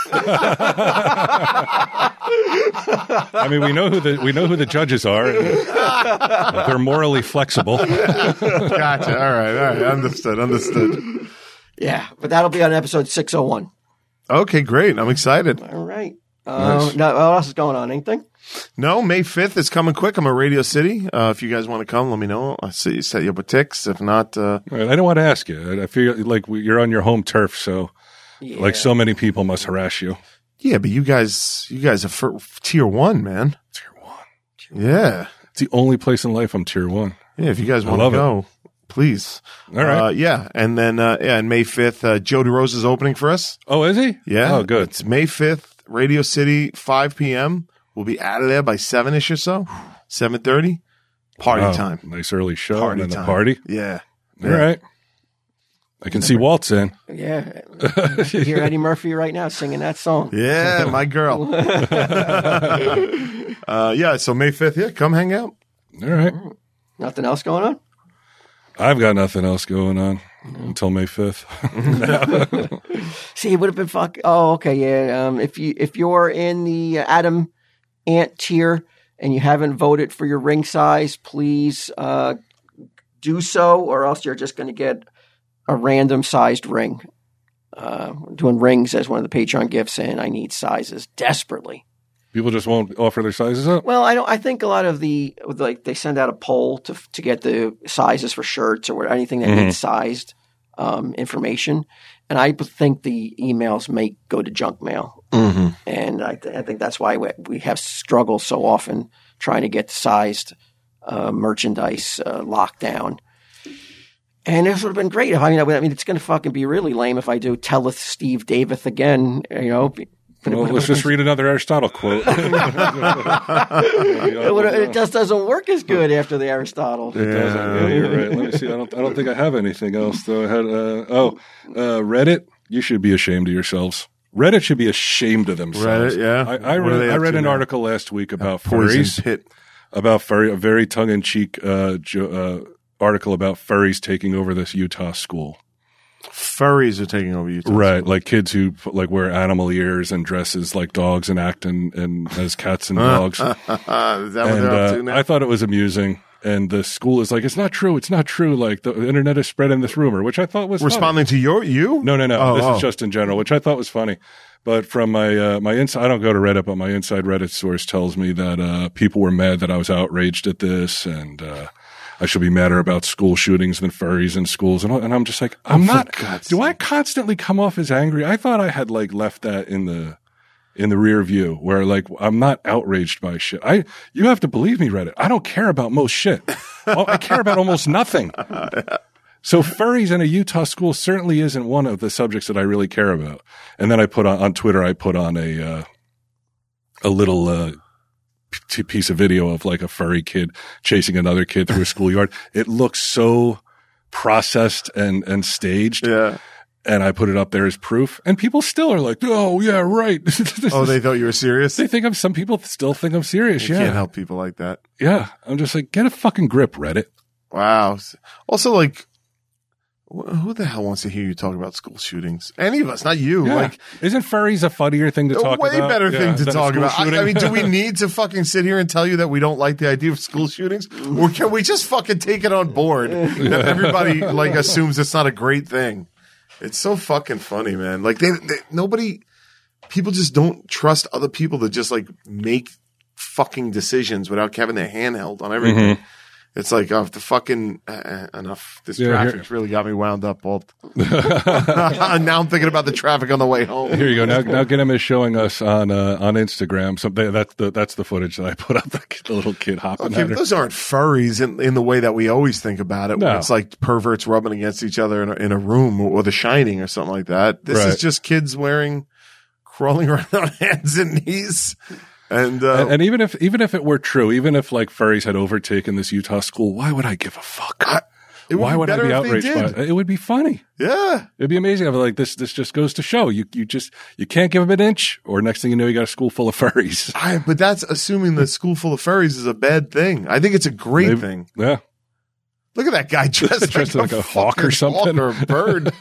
I mean, we know who the judges are. They're morally flexible. Gotcha. All right. Understood. Yeah, but that'll be on episode 601. Okay, great. I'm excited. All right. Nice. Now, what else is going on? Anything? No, May 5th is coming quick. I'm at Radio City. If you guys want to come, let me know. I'll set you up with tickets. If not... Right, I didn't want to ask you. I feel like you're on your home turf, so like so many people must harass you. Yeah, but you guys are for tier 1, man. Tier 1. Yeah. It's the only place in life I'm tier 1. Yeah, if you guys want to go, please. All right. Yeah. And then, on May 5th, Joe DeRosa is opening for us. Oh, is he? Yeah. Oh, good. It's May 5th, Radio City, 5 p.m. We'll be out of there by 7-ish or so, 7:30. Party time. Nice early show. Party and then time. the party. Yeah. All right. I can see Waltz in. Yeah. You hear Eddie Murphy right now singing that song. Yeah, my girl. So May 5th, come hang out. All right. Nothing else going on? I've got nothing else going on until May 5th. See, it would have been Oh, okay, yeah. If you're in the Adam Ant tier and you haven't voted for your ring size, please do so, or else you're just going to get a random sized ring. Doing rings as one of the Patreon gifts, and I need sizes desperately. People just won't offer their sizes up? Well, I think a lot of they send out a poll to get the sizes for shirts or anything that needs sized information, and I think the emails may go to junk mail, and I think that's why we have struggled so often trying to get sized merchandise locked down. And this would have been great. I mean, it's going to fucking be really lame if I do Telleth Steve Davith again, Well, let's just read another Aristotle quote. It just doesn't work as good after the Aristotle. It doesn't. Yeah, you're right. Let me see. I don't think I have anything else though. I had Reddit. You should be ashamed of yourselves. Reddit should be ashamed of themselves. Reddit, yeah. I read an article last week about furries. Pit. About a very tongue-in-cheek article about furries taking over this Utah school. Furries are taking over Utah. Right, like kids who like wear animal ears and dresses like dogs and act and as cats and dogs. Is that what they're up to now? I thought it was amusing. And the school is like, it's not true. It's not true. Like the internet is spreading this rumor, which I thought was responding funny. to you. No. This is just in general, which I thought was funny. But from my my inside, I don't go to Reddit, but my inside Reddit source tells me that people were mad that I was outraged at this, and I should be madder about school shootings than furries in schools. And I'm just like, I'm not. Do I constantly come off as angry? I thought I had like left that in the rear view where like I'm not outraged by shit. You have to believe me, Reddit. I don't care about most shit. I care about almost nothing. So furries in a Utah school certainly isn't one of the subjects that I really care about. And then I put on Twitter, I put on a little, piece of video of like a furry kid chasing another kid through a schoolyard. It looks so processed and staged. Yeah. And I put it up there as proof. And people still are like, oh, yeah, right. Oh, they thought you were serious? Some people still think I'm serious. You yeah. can't help people like that. Yeah. I'm just like, get a fucking grip, Reddit. Wow. Also, like, who the hell wants to hear you talk about school shootings? Any of us, not you. Yeah. Like, isn't furries a funnier thing to talk about? A way better thing to talk about. I mean, do we shooting? need to fucking sit here and tell you that we don't like the idea of school shootings? Or can we just fucking take it on board that everybody like assumes it's not a great thing? It's so fucking funny, man. Like people just don't trust other people to just like make fucking decisions without having their hand held on everything. Mm-hmm. It's like, the fucking, enough. This traffic's really got me wound up, Walt. Now I'm thinking about the traffic on the way home. Here you go. Now Get 'em is showing us on Instagram. So that's the footage that I put up. The little kid hopping. Okay, but those aren't furries in the way that we always think about it. No. When it's like perverts rubbing against each other in a room or The Shining or something like that. This is just kids crawling around on hands and knees. And even if it were true, even if like furries had overtaken this Utah school, why would I give a fuck? Why would I be outraged by it? It would be funny. Yeah. It'd be amazing. I'm like, this just goes to show you can't give them an inch, or next thing you know, you got a school full of furries. But that's assuming the school full of furries is a bad thing. I think it's a great thing. Yeah. Look at that guy dressed like a hawk or something. Hawk or a bird.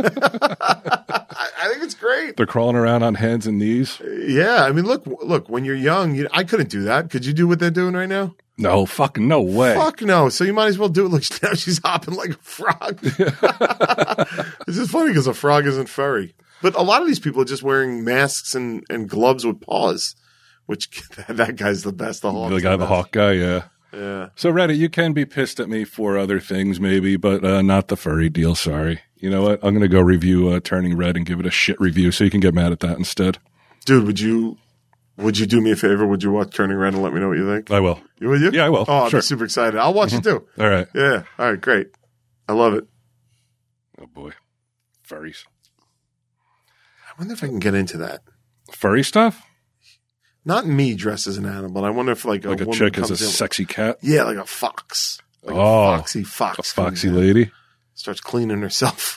I think it's great. They're crawling around on hands and knees. Yeah. I mean, look, when you're young, I couldn't do that. Could you do what they're doing right now? No, fucking no way. Fuck no. So you might as well do it. Look, now she's hopping like a frog. It's just funny because a frog isn't furry. But a lot of these people are just wearing masks and gloves with paws, which that guy's the best. The hawk guy, yeah. Yeah. So Reddit, you can be pissed at me for other things maybe, but not the furry deal. Sorry. You know what? I'm going to go review Turning Red and give it a shit review so you can get mad at that instead. Dude, would you do me a favor? Would you watch Turning Red and let me know what you think? I will. Would you? Yeah, I will. Oh, sure. I'm super excited. I'll watch it too. All right. Yeah. All right. Great. I love it. Oh boy. Furries. I wonder if I can get into that. Furry stuff? Not me dressed as an animal. I wonder if like a chick is a sexy cat. Yeah, like a fox. Like a foxy fox. A foxy lady. Starts cleaning herself.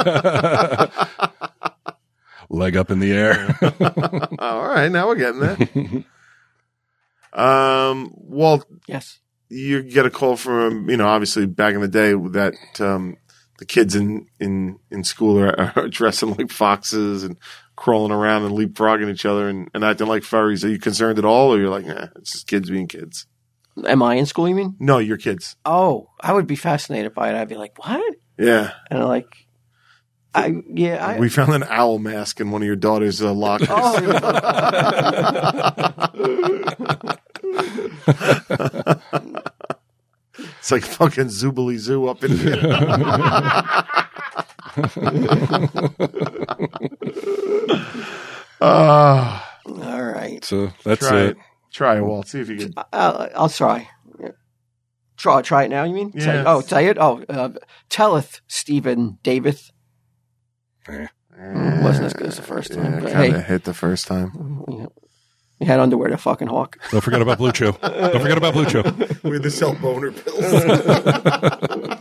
Leg up in the air. All right, now we're getting there. Walt. Yes. You get a call from, obviously back in the day that the kids in school are dressing like foxes and crawling around and leapfrogging each other and acting like furries. Are you concerned at all, or you're like, nah, it's just kids being kids? Am I in school, you mean? No, you're kids. Oh, I would be fascinated by it. I'd be like, what? Yeah. And we found an owl mask in one of your daughter's lockers. It's like fucking Zoobly Zoo up in here. All right. So that's Try it. Try it, Walt. See if you can. I'll try. Try it now, you mean? Yeah. Say it? Telleth Stephen Davith. Wasn't as good as the first time. Yeah, kind of hit the first time. You had underwear to fucking hawk. Don't forget about Blue Chew. Don't forget about Blue Chew. We had to sell boner pills.